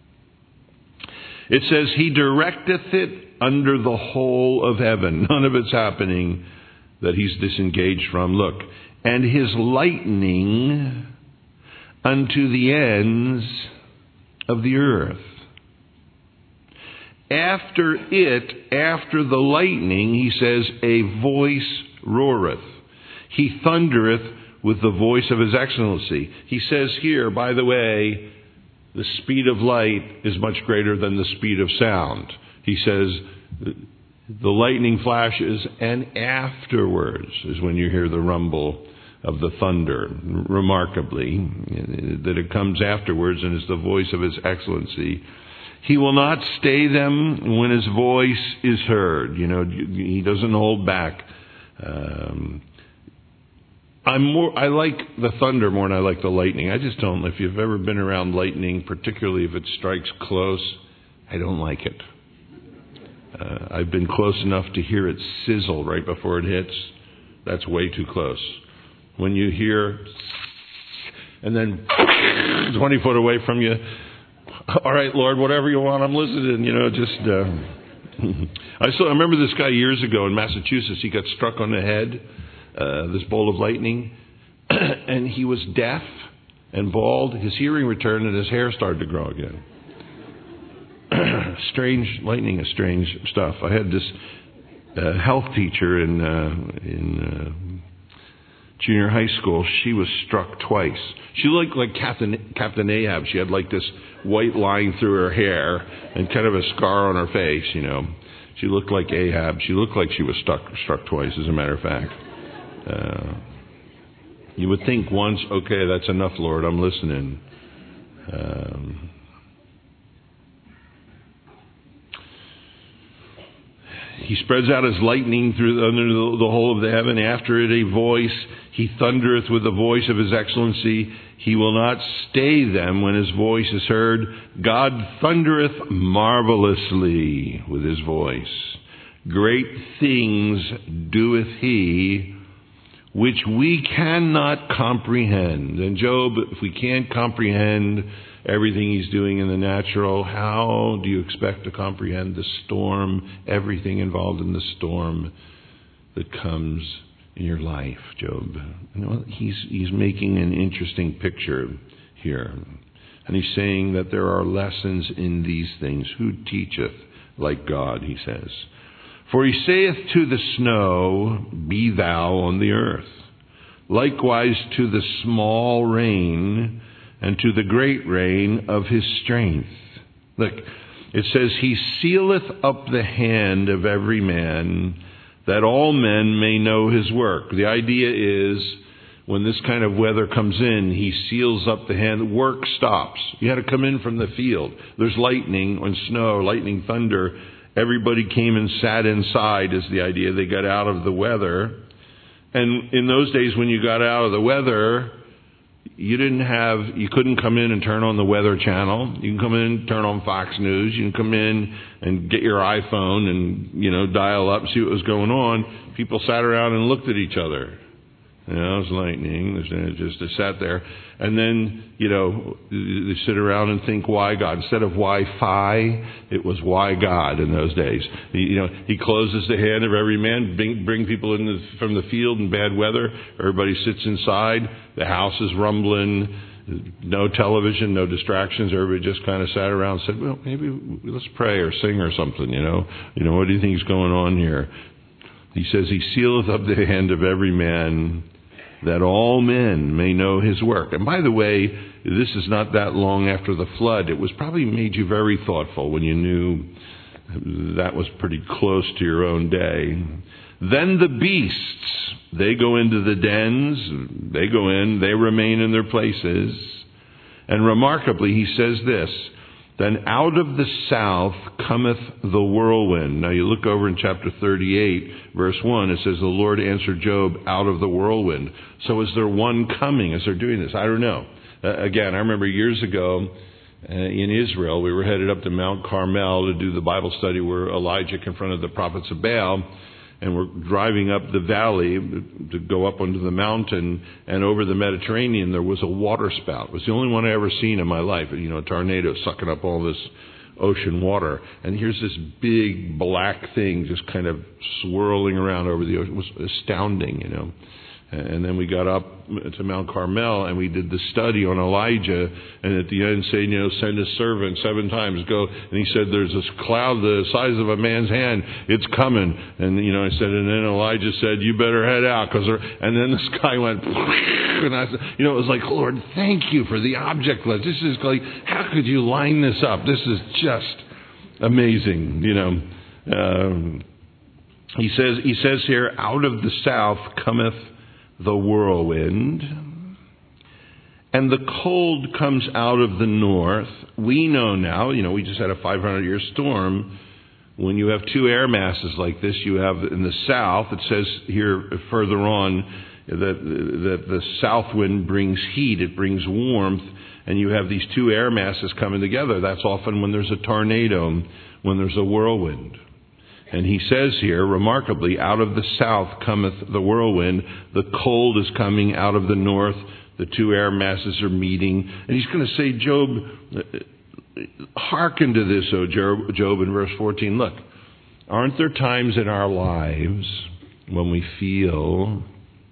It says, he directeth it under the whole of heaven. None of it's happening that he's disengaged from. Look, and his lightning unto the ends of the earth. After it, after the lightning, he says, a voice roareth. He thundereth with the voice of his excellency. He says here, by the way, the speed of light is much greater than the speed of sound. He says, the lightning flashes, and afterwards is when you hear the rumble of the thunder. Remarkably, that it comes afterwards and is the voice of his excellency. He will not stay them when his voice is heard. You know, he doesn't hold back. Um, I'm more. I like the thunder more than I like the lightning. I just don't. If you've ever been around lightning, particularly if it strikes close, I don't like it. Uh, I've been close enough to hear it sizzle right before it hits. That's way too close. When you hear, and then twenty foot away from you, all right, Lord, whatever you want, I'm listening. You know, just. Uh, I saw. I remember this guy years ago in Massachusetts. He got struck on the head. Uh, this bolt of lightning, and he was deaf and bald. His hearing returned, and his hair started to grow again. Strange lightning is strange stuff. I had this uh, health teacher in uh, in uh, junior high school. She was struck twice. She looked like Captain Captain Ahab. She had like this white line through her hair and kind of a scar on her face. You know, she looked like Ahab. She looked like she was struck struck twice. As a matter of fact. Uh, You would think once, okay, that's enough, Lord, I'm listening. Um, he spreads out his lightning through the, under the, the whole of the heaven. After it a voice, he thundereth with the voice of his excellency. He will not stay them when his voice is heard. God thundereth marvelously with his voice. Great things doeth he, which we cannot comprehend. And Job, if we can't comprehend everything he's doing in the natural, how do you expect to comprehend the storm, everything involved in the storm that comes in your life, Job? You know, he's he's making an interesting picture here. And he's saying that there are lessons in these things. Who teacheth like God, he says. For he saith to the snow, be thou on the earth. Likewise to the small rain, and to the great rain of his strength. Look, it says, he sealeth up the hand of every man, that all men may know his work. The idea is, when this kind of weather comes in, he seals up the hand. Work stops. You had to come in from the field. There's lightning and snow, lightning, thunder. Everybody came and sat inside is the idea. They got out of the weather. And in those days when you got out of the weather, you didn't have, you couldn't come in and turn on the Weather Channel. You can come in, turn on Fox News. You can come in and get your iPhone and, you know, dial up, see what was going on. People sat around and looked at each other. You know, it was lightning. It just they sat there. And then, you know, they sit around and think, why God? Instead of Wi-Fi, it was why God in those days. He, you know, he closes the hand of every man, bring, bring people in the, from the field in bad weather. Everybody sits inside. The house is rumbling. No television, no distractions. Everybody just kind of sat around and said, well, maybe let's pray or sing or something, you know. You know, what do you think is going on here? He says, he sealeth up the hand of every man, that all men may know his work. And by the way, this is not that long after the flood. It was probably made you very thoughtful when you knew that was pretty close to your own day. Then the beasts, they go into the dens, they go in, they remain in their places. And remarkably, he says this, then out of the south cometh the whirlwind. Now you look over in chapter thirty-eight, verse one, it says, the Lord answered Job out of the whirlwind. So is there one coming as they're doing this? I don't know. Uh, again, I remember years ago uh, in Israel, we were headed up to Mount Carmel to do the Bible study where Elijah confronted the prophets of Baal. And we're driving up the valley to go up onto the mountain, and over the Mediterranean there was a water spout. It was the only one I ever seen in my life. You know, a tornado sucking up all this ocean water. And here's this big black thing just kind of swirling around over the ocean. It was astounding, you know. And then we got up to Mount Carmel and we did the study on Elijah. And at the end saying, you know, send a servant seven times, go. And he said, there's this cloud the size of a man's hand. It's coming. And, you know, I said, and then Elijah said, you better head out. Cause and then the sky went, and I said, you know, it was like, Lord, thank you for the object list. This is like, how could you line this up? This is just amazing, you know. Um, he says, he says here, out of the south cometh the whirlwind, and the cold comes out of the north. We know now, you know, we just had a five hundred year storm. When you have two air masses like this, you have in the south, it says here further on that, that the south wind brings heat, it brings warmth, and you have these two air masses coming together. That's often when there's a tornado, when there's a whirlwind. And he says here, remarkably, out of the south cometh the whirlwind. The cold is coming out of the north. The two air masses are meeting. And he's going to say, Job, hearken to this, O Job, in verse fourteen. Look, aren't there times in our lives when we feel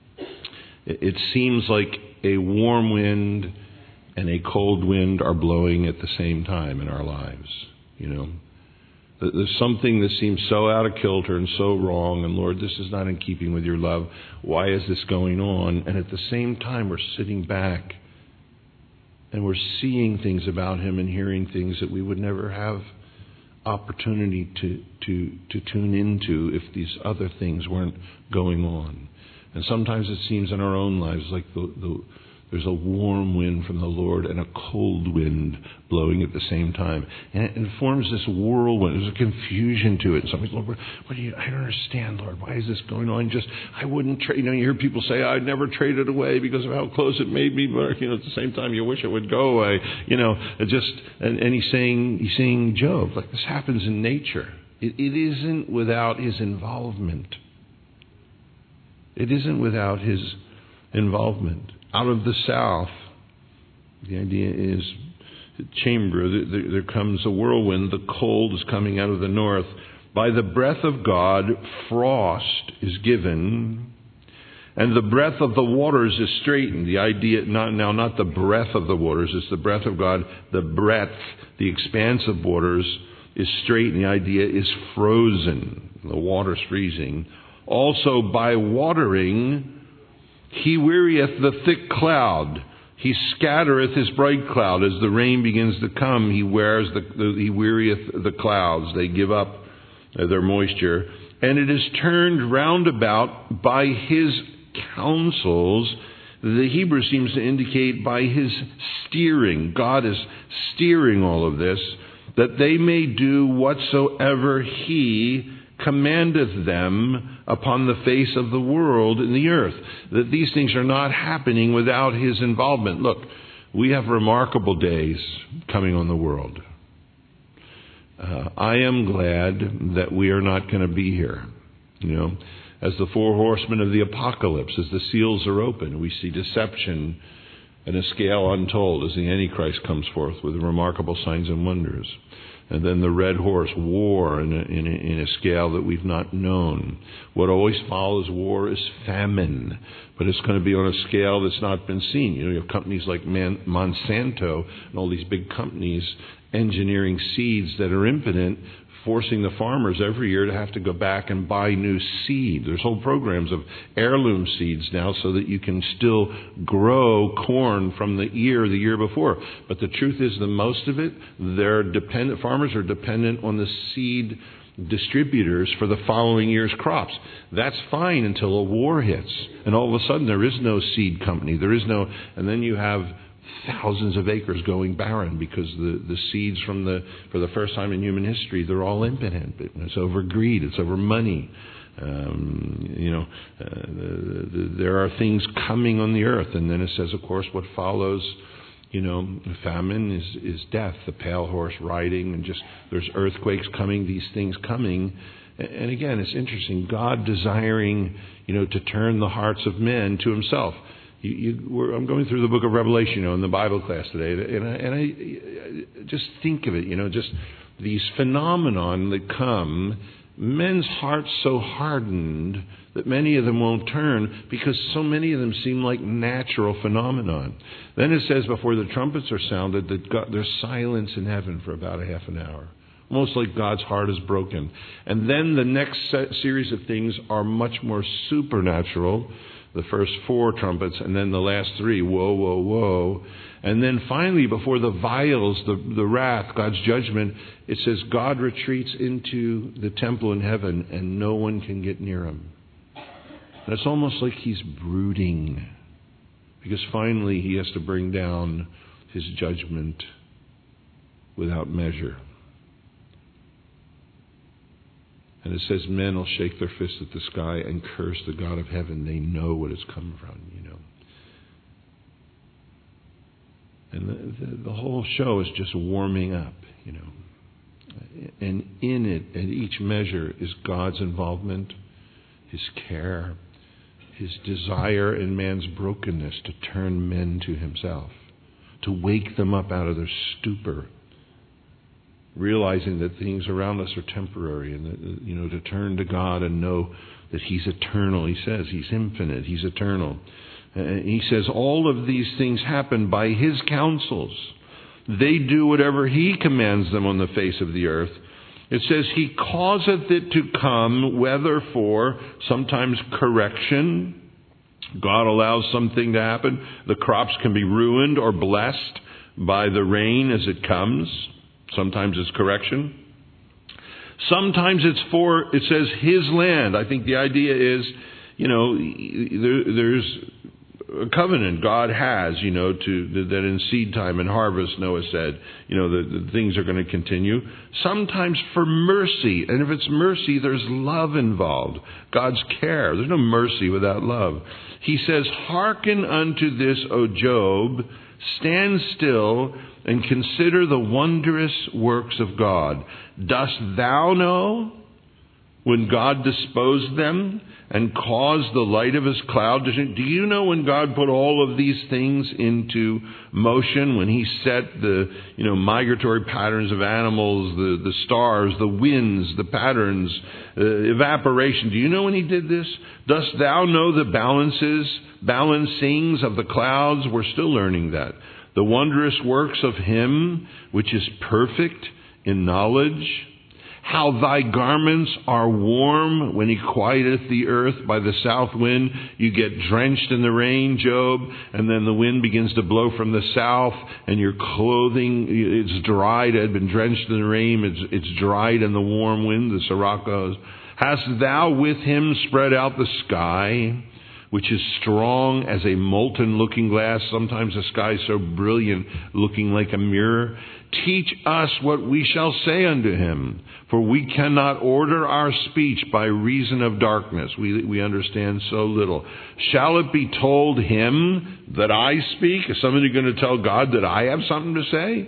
it seems like a warm wind and a cold wind are blowing at the same time in our lives, you know? There's something that seems so out of kilter and so wrong, and Lord, this is not in keeping with your love. Why is this going on? And at the same time, we're sitting back and we're seeing things about him and hearing things that we would never have opportunity to, to, to tune into if these other things weren't going on. And sometimes it seems in our own lives like the, the, there's a warm wind from the Lord and a cold wind blowing at the same time. And it, it forms this whirlwind. There's a confusion to it. And somebody's, Lord, what do you, I don't understand, Lord. Why is this going on? Just, I wouldn't trade. You know, you hear people say, I'd never trade it away because of how close it made me. But, you know, at the same time, you wish it would go away. You know, it just, and, and he's saying, he's saying, Job, like this happens in nature. It, it isn't without his involvement. It isn't without his involvement. Out of the south, the idea is chamber, there, there comes a whirlwind. The cold is coming out of the north. By the breath of God, frost is given, and the breath of the waters is straightened. The idea, not, now not the breath of the waters, it's the breath of God. The breadth, the expanse of waters is straightened. The idea is frozen. The water's freezing. Also by watering, he wearieth the thick cloud. He scattereth his bright cloud. As the rain begins to come, he wears the, the he wearieth the clouds. They give up their moisture. And it is turned round about by his counsels. The Hebrew seems to indicate by his steering. God is steering all of this, that they may do whatsoever he commandeth them upon the face of the world in the earth. That these things are not happening without his involvement. Look, we have remarkable days coming on the world. Uh, I am glad that we are not going to be here. You know, as the four horsemen of the apocalypse, as the seals are open, we see deception and a scale untold as the Antichrist comes forth with remarkable signs and wonders. And then the red horse, war in a, in, a, in a scale that we've not known. What always follows war is famine, but it's going to be on a scale that's not been seen. You know, you have companies like Man, Monsanto and all these big companies engineering seeds that are impotent, forcing the farmers every year to have to go back and buy new seed. There's whole programs of heirloom seeds now so that you can still grow corn from the year the year before. But the truth is, the most of it, they're dependent, farmers are dependent on the seed distributors for the following year's crops. That's fine until a war hits. And all of a sudden there is no seed company. There is no, and then you have thousands of acres going barren because the, the seeds from the, for the first time in human history, they're all impotent. It's over greed. It's over money. Um, you know, uh, the, the, there are things coming on the earth. And then it says, of course, what follows, you know, famine is, is death, the pale horse riding, and just there's earthquakes coming, these things coming. And again, it's interesting. God desiring, you know, to turn the hearts of men to himself. You, you, we're, I'm going through the book of Revelation, you know, in the Bible class today, and I, and I just think of it, you know, just these phenomenon that come, men's hearts so hardened that many of them won't turn because so many of them seem like natural phenomenon. Then it says before the trumpets are sounded that God, there's silence in heaven for about a half an hour. Almost like God's heart is broken. And then the next set, series of things are much more supernatural. The first four trumpets, and then the last three, whoa, whoa, whoa. And then finally, before the vials, the, the wrath, God's judgment, it says God retreats into the temple in heaven and no one can get near him. And it's almost like he's brooding, because finally he has to bring down his judgment without measure. And it says men will shake their fists at the sky and curse the God of heaven. They know what it's come from, you know. And the, the, the whole show is just warming up, you know. And in it, at each measure, is God's involvement, his care, his desire in man's brokenness to turn men to himself, to wake them up out of their stupor, realizing that things around us are temporary, and that, you know, to turn to God and know that he's eternal. He says he's infinite, he's eternal. And he says all of these things happen by his counsels. They do whatever he commands them on the face of the earth. It says he causeth it to come, whether for sometimes correction. God allows something to happen. The crops can be ruined or blessed by the rain as it comes. Sometimes it's correction. Sometimes it's for, it says his land. I think the idea is, you know, there, there's a covenant God has, you know, to that in seed time and harvest, Noah said, you know, the, the things are going to continue. Sometimes for mercy. And if it's mercy, there's love involved. God's care. There's no mercy without love. He says, hearken unto this, O Job, stand still and consider the wondrous works of God. Dost thou know when God disposed them and caused the light of his cloud to shine? Do you know when God put all of these things into motion, when he set the, you know, migratory patterns of animals, the, the stars, the winds, the patterns, uh, evaporation? Do you know when he did this? Dost thou know the balances, balancings of the clouds? We're still learning that. The wondrous works of him which is perfect in knowledge. How thy garments are warm when he quieteth the earth by the south wind. You get drenched in the rain, Job, and then the wind begins to blow from the south, and your clothing, it's dried. It had been drenched in the rain. It's, it's dried in the warm wind, the sirocco's. Hast thou with him spread out the sky, which is strong as a molten looking glass? Sometimes the sky is so brilliant, looking like a mirror. Teach us what we shall say unto him, for we cannot order our speech by reason of darkness. We, we understand so little. Shall it be told him that I speak? Is somebody going to tell God that I have something to say?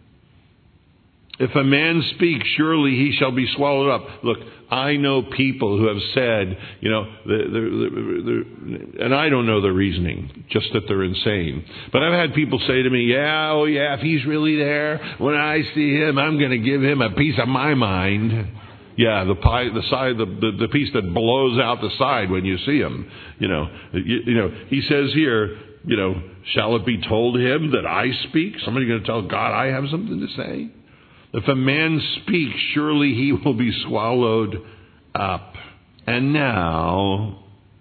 If a man speak, surely he shall be swallowed up. Look, I know people who have said, you know, they're, they're, they're, and I don't know the reasoning, just that they're insane. But I've had people say to me, yeah, oh yeah, if he's really there, when I see him, I'm going to give him a piece of my mind. Yeah, the pie, the side, the, the the piece that blows out the side when you see him. You know, you, you know. He says here, you know, shall it be told him that I speak? Somebody going to tell God I have something to say? If a man speak, surely he will be swallowed up. And now,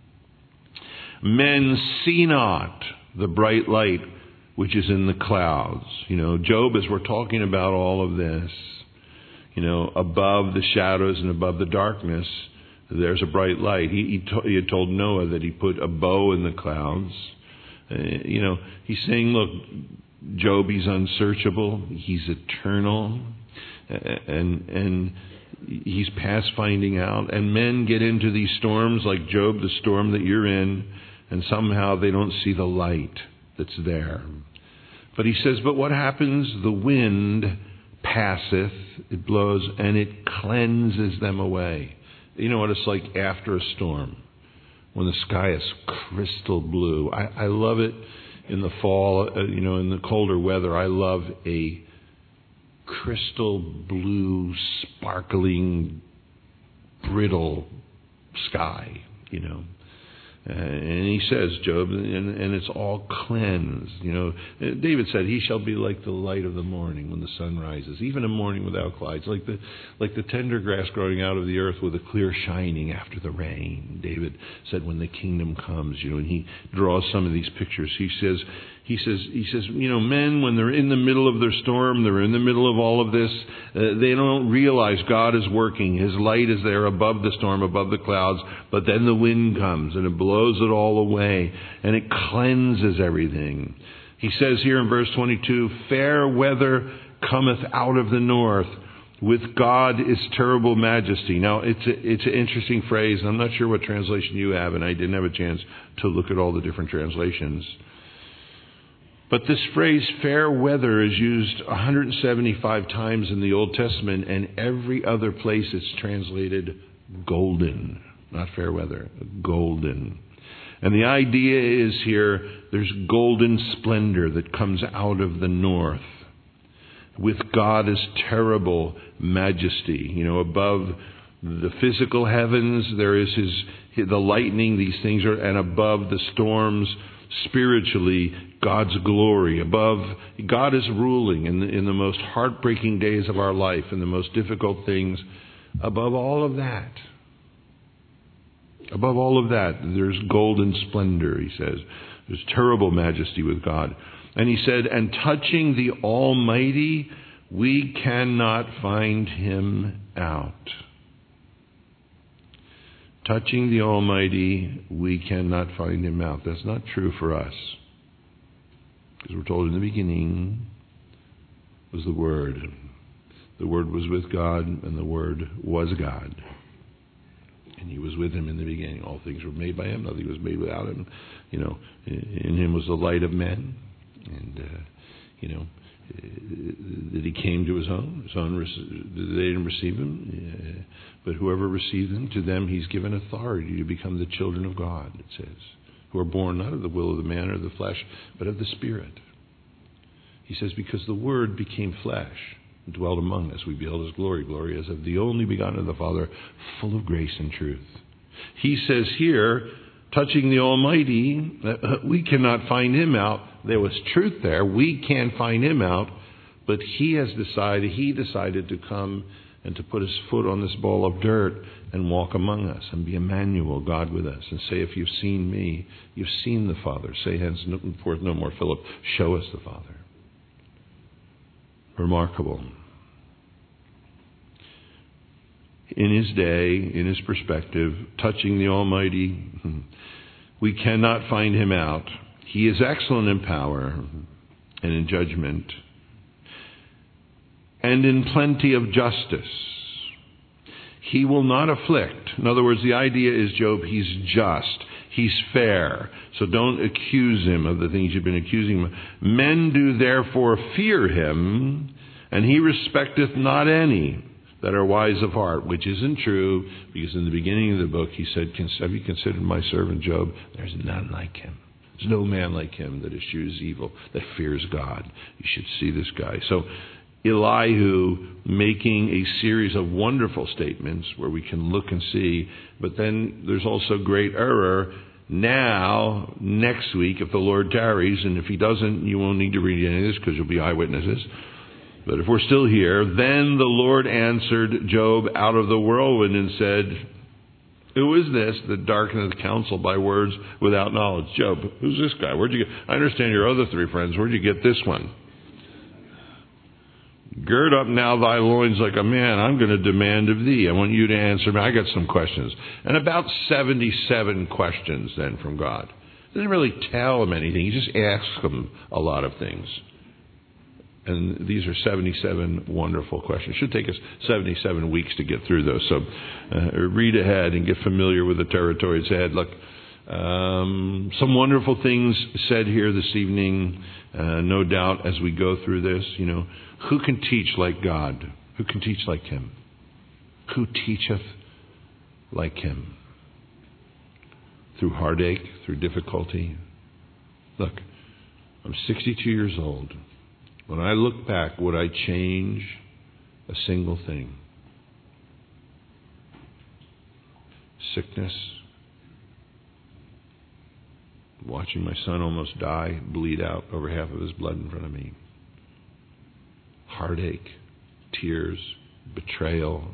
men see not the bright light which is in the clouds. You know, Job, as we're talking about all of this, you know, above the shadows and above the darkness, there's a bright light. He, he, to, he had told Noah that he put a bow in the clouds. Uh, you know, he's saying, look, Job, he's unsearchable. He's eternal. And and he's past finding out. And men get into these storms like Job, the storm that you're in, and somehow they don't see the light that's there. But he says, but what happens? The wind passeth, it blows, and it cleanses them away. You know what it's like after a storm, when the sky is crystal blue. I, I love it in the fall, uh, you know, in the colder weather. I love a crystal blue, sparkling, brittle sky, you know. Uh, and he says, Job, and, and it's all cleansed. You know, David said, "He shall be like the light of the morning when the sun rises, even a morning without clouds, like the like the tender grass growing out of the earth with a clear shining after the rain." David said, "When the kingdom comes," you know, and he draws some of these pictures. He says, he says, he says, you know, men, when they're in the middle of their storm, they're in the middle of all of this, uh, they don't realize God is working. His light is there above the storm, above the clouds, but then the wind comes and it blows it all away, and it cleanses everything. He says here in verse twenty-two, "Fair weather cometh out of the north. With God is terrible majesty." Now, it's a, it's an interesting phrase, and I'm not sure what translation you have, and I didn't have a chance to look at all the different translations. But this phrase, fair weather, is used one hundred seventy-five times in the Old Testament, and every other place it's translated golden. Not fair weather, golden. And the idea is here, there's golden splendor that comes out of the north. With God is terrible majesty. You know, above the physical heavens, there is his, the lightning, these things are, and above the storms, spiritually, God's glory. Above, God is ruling in the, in the most heartbreaking days of our life, in the most difficult things. Above all of that, above all of that, there's golden splendor, he says. There's terrible majesty with God. And he said, and touching the Almighty, we cannot find him out. touching the Almighty, we cannot find him out. That's not true for us. Because we're told in the beginning was the Word. The Word was with God, and the Word was God. And he was with him in the beginning. All things were made by him. Nothing was made without him. You know, in him was the light of men. And, uh, you know, that he came to his own. His own, they didn't receive him. But whoever received him, to them he's given authority to become the children of God, it says. Who are born not of the will of the man or the flesh, but of the Spirit. He says, because the Word became flesh and dwelt among us. We beheld his glory, glory as of the only begotten of the Father, full of grace and truth. He says here, touching the Almighty, we cannot find him out. There was truth there. We can't find him out. But he has decided, he decided to come and to put his foot on this ball of dirt and walk among us and be Emmanuel, God with us, and say, if you've seen me, you've seen the Father. Say henceforth no more, Philip, show us the Father. Remarkable. In his day, in his perspective, touching the Almighty, we cannot find him out. He is excellent in power and in judgment and in plenty of justice. He will not afflict. In other words, the idea is, Job, he's just. He's fair. So don't accuse him of the things you've been accusing him of. Men do therefore fear him, and he respecteth not any that are wise of heart, which isn't true, because in the beginning of the book he said, have you considered my servant Job? There's none like him. There's no man like him that eschews evil, that fears God. You should see this guy. So Elihu making a series of wonderful statements where we can look and see, but then there's also great error. Now, next week, if the Lord tarries, and if he doesn't, you won't need to read any of this because you'll be eyewitnesses. But if we're still here, then the Lord answered Job out of the whirlwind and said, who is this that darkeneth counsel by words without knowledge? Job, who's this guy? Where'd you get? I understand your other three friends. Where'd you get this one? Gird up now thy loins like a man. I'm going to demand of thee. I want you to answer me. I got some questions. And about seventy-seven questions then from God. Doesn't really tell him anything. He just asks him a lot of things. And these are seventy-seven wonderful questions. It should take us seventy-seven weeks to get through those. So uh, read ahead and get familiar with the territory it's ahead. Look, um, some wonderful things said here this evening. Uh, no doubt as we go through this, you know, who can teach like God? Who can teach like him? Who teacheth like him? Through heartache, through difficulty. Look, I'm sixty-two years old. When I look back, would I change a single thing? Sickness. Watching my son almost die, bleed out over half of his blood in front of me. Heartache, tears, betrayal.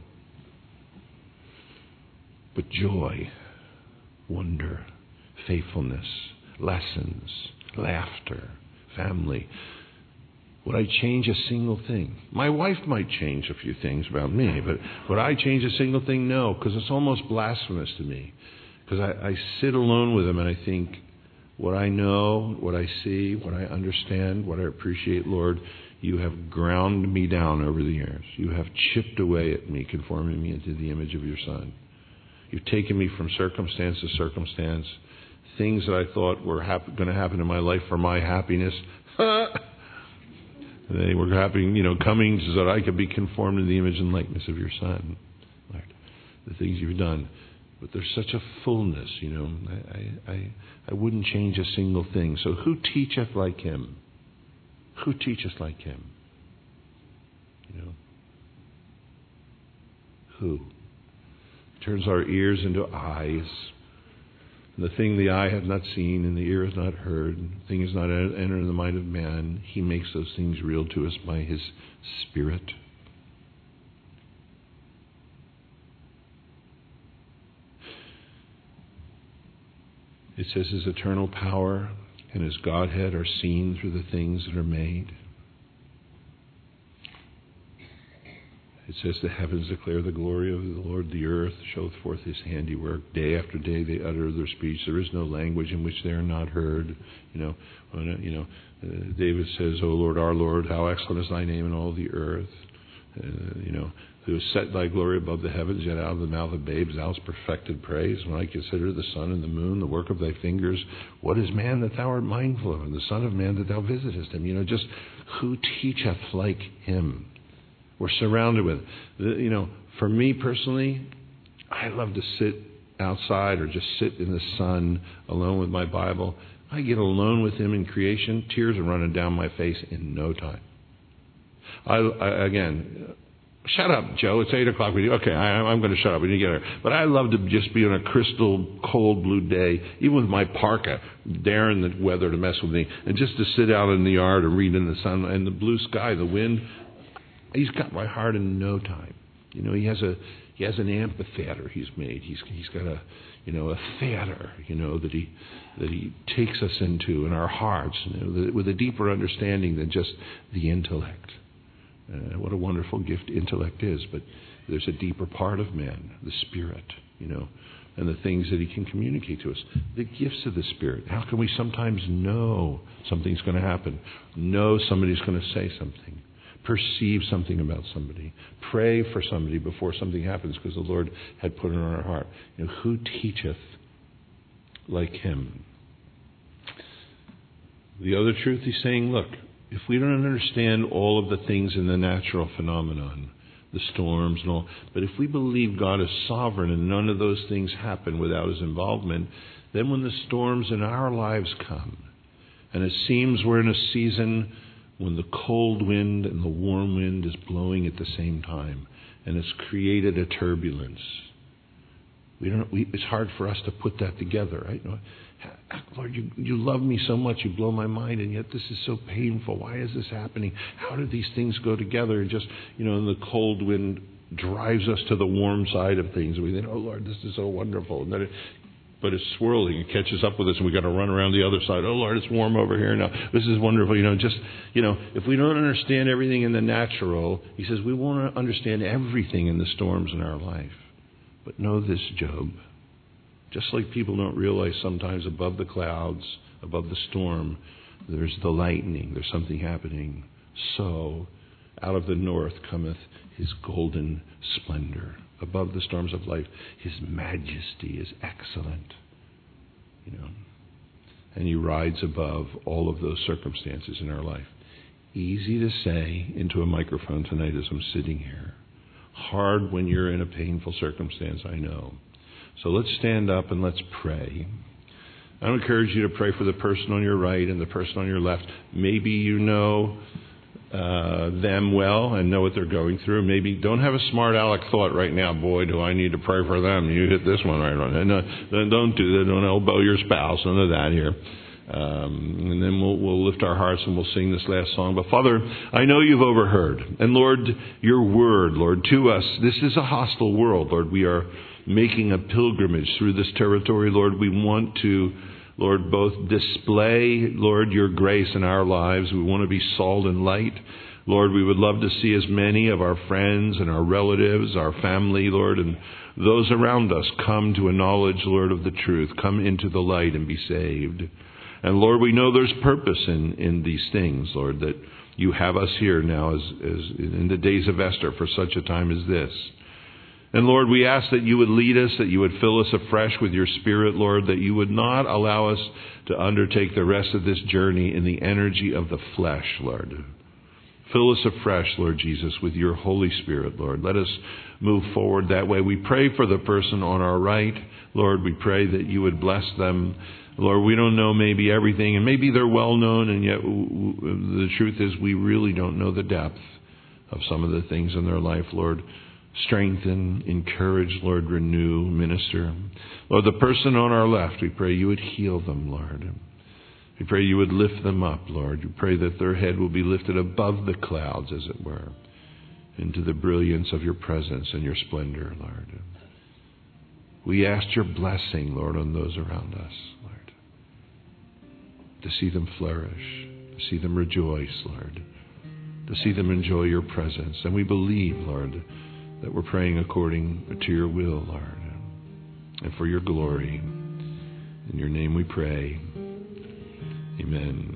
But joy, wonder, faithfulness, lessons, laughter, family. Would I change a single thing? My wife might change a few things about me, but would I change a single thing? No, because it's almost blasphemous to me. Because I, I sit alone with him and I think, what I know, what I see, what I understand, what I appreciate, Lord, you have ground me down over the years. You have chipped away at me, conforming me into the image of your Son. You've taken me from circumstance to circumstance. Things that I thought were hap- going to happen in my life for my happiness. They were happening, you know, coming so that I could be conformed to the image and likeness of your Son. Lord, the things you've done. But there's such a fullness, you know. I, I, I wouldn't change a single thing. So who teacheth like him? Who teacheth like him? You know. Who? Turns our ears into eyes. And the thing the eye hath not seen and the ear hath not heard, the thing is not entered in the mind of man, he makes those things real to us by his Spirit. It says his eternal power and his Godhead are seen through the things that are made. It says the heavens declare the glory of the Lord, the earth showeth forth his handiwork. Day after day they utter their speech. There is no language in which they are not heard. You know, when, you know, uh, David says, O Lord, our Lord, how excellent is thy name in all the earth. Uh, you know, who has set thy glory above the heavens, yet out of the mouth of babes thou hast perfected praise. When I consider the sun and the moon, the work of thy fingers, what is man that thou art mindful of, and the son of man that thou visitest him? You know, just who teacheth like him? We're surrounded with, you know, for me personally, I love to sit outside or just sit in the sun alone with my Bible. I get alone with him in creation, tears are running down my face in no time. I, I again, shut up, Joe, it's eight o'clock with you. Okay, I, I'm going to shut up when you get here. But I love to just be on a crystal cold blue day, even with my parka, daring the weather to mess with me, and just to sit out in the yard and read in the sun and the blue sky, the wind. He's got my heart in no time. You know, he has a he has an amphitheater he's made. He's he's got a you know a theater you know that he that he takes us into in our hearts, you know, with a deeper understanding than just the intellect. Uh, what a wonderful gift intellect is, but there's a deeper part of man, the Spirit, you know, and the things that he can communicate to us. The gifts of the Spirit. How can we sometimes know something's going to happen? Know somebody's going to say something. Perceive something about somebody. Pray for somebody before something happens because the Lord had put it on our heart. You know, who teacheth like him? The other truth he's saying, look, if we don't understand all of the things in the natural phenomenon, the storms and all, but if we believe God is sovereign and none of those things happen without his involvement, then when the storms in our lives come, and it seems we're in a season when the cold wind and the warm wind is blowing at the same time, and it's created a turbulence. We don't. We, it's hard for us to put that together, right? Lord, you, you love me so much, you blow my mind, and yet this is so painful. Why is this happening? How do these things go together? And just, you know, and the cold wind drives us to the warm side of things. And we think, oh, Lord, this is so wonderful. And then it, but it's swirling. It catches up with us, and we've got to run around the other side. Oh, Lord, it's warm over here now. This is wonderful. You know, just, you know, if we don't understand everything in the natural, he says we won't understand everything in the storms in our life. But know this, Job. Just like people don't realize sometimes above the clouds, above the storm, there's the lightning, there's something happening. So, out of the north cometh his golden splendor. Above the storms of life, his majesty is excellent. You know, and he rides above all of those circumstances in our life. Easy to say into a microphone tonight as I'm sitting here. Hard when you're in a painful circumstance, I know. So let's stand up and let's pray. I encourage you to pray for the person on your right and the person on your left. Maybe you know uh, them well and know what they're going through. Maybe don't have a smart aleck thought right now, boy, do I need to pray for them. You hit this one right on. And uh, don't do that. Don't elbow your spouse. None of that here. Um, and then we'll, we'll lift our hearts and we'll sing this last song. But Father, I know you've overheard. And Lord, your word, Lord, to us, this is a hostile world. Lord, we are making a pilgrimage through this territory. Lord, we want to, Lord, both display, Lord, your grace in our lives. We want to be salt and light. Lord, we would love to see as many of our friends and our relatives, our family, Lord, and those around us come to a knowledge, Lord, of the truth, come into the light and be saved. And Lord, we know there's purpose in, in these things, Lord, that you have us here now as, as in the days of Esther for such a time as this. And Lord, we ask that you would lead us, that you would fill us afresh with your Spirit, Lord, that you would not allow us to undertake the rest of this journey in the energy of the flesh, Lord. Fill us afresh, Lord Jesus, with your Holy Spirit, Lord. Let us move forward that way. We pray for the person on our right, Lord. We pray that you would bless them. Lord, we don't know maybe everything, and maybe they're well known, and yet the truth is we really don't know the depth of some of the things in their life, Lord. Strengthen, encourage, Lord, renew, minister. Lord, the person on our left, we pray you would heal them, Lord. We pray you would lift them up, Lord. We pray that their head will be lifted above the clouds, as it were, into the brilliance of your presence and your splendor, Lord. We ask your blessing, Lord, on those around us, Lord, to see them flourish, to see them rejoice, Lord. to see them enjoy your presence. And we believe, Lord, that we're praying according to your will, Lord, and for your glory. In your name we pray. Amen.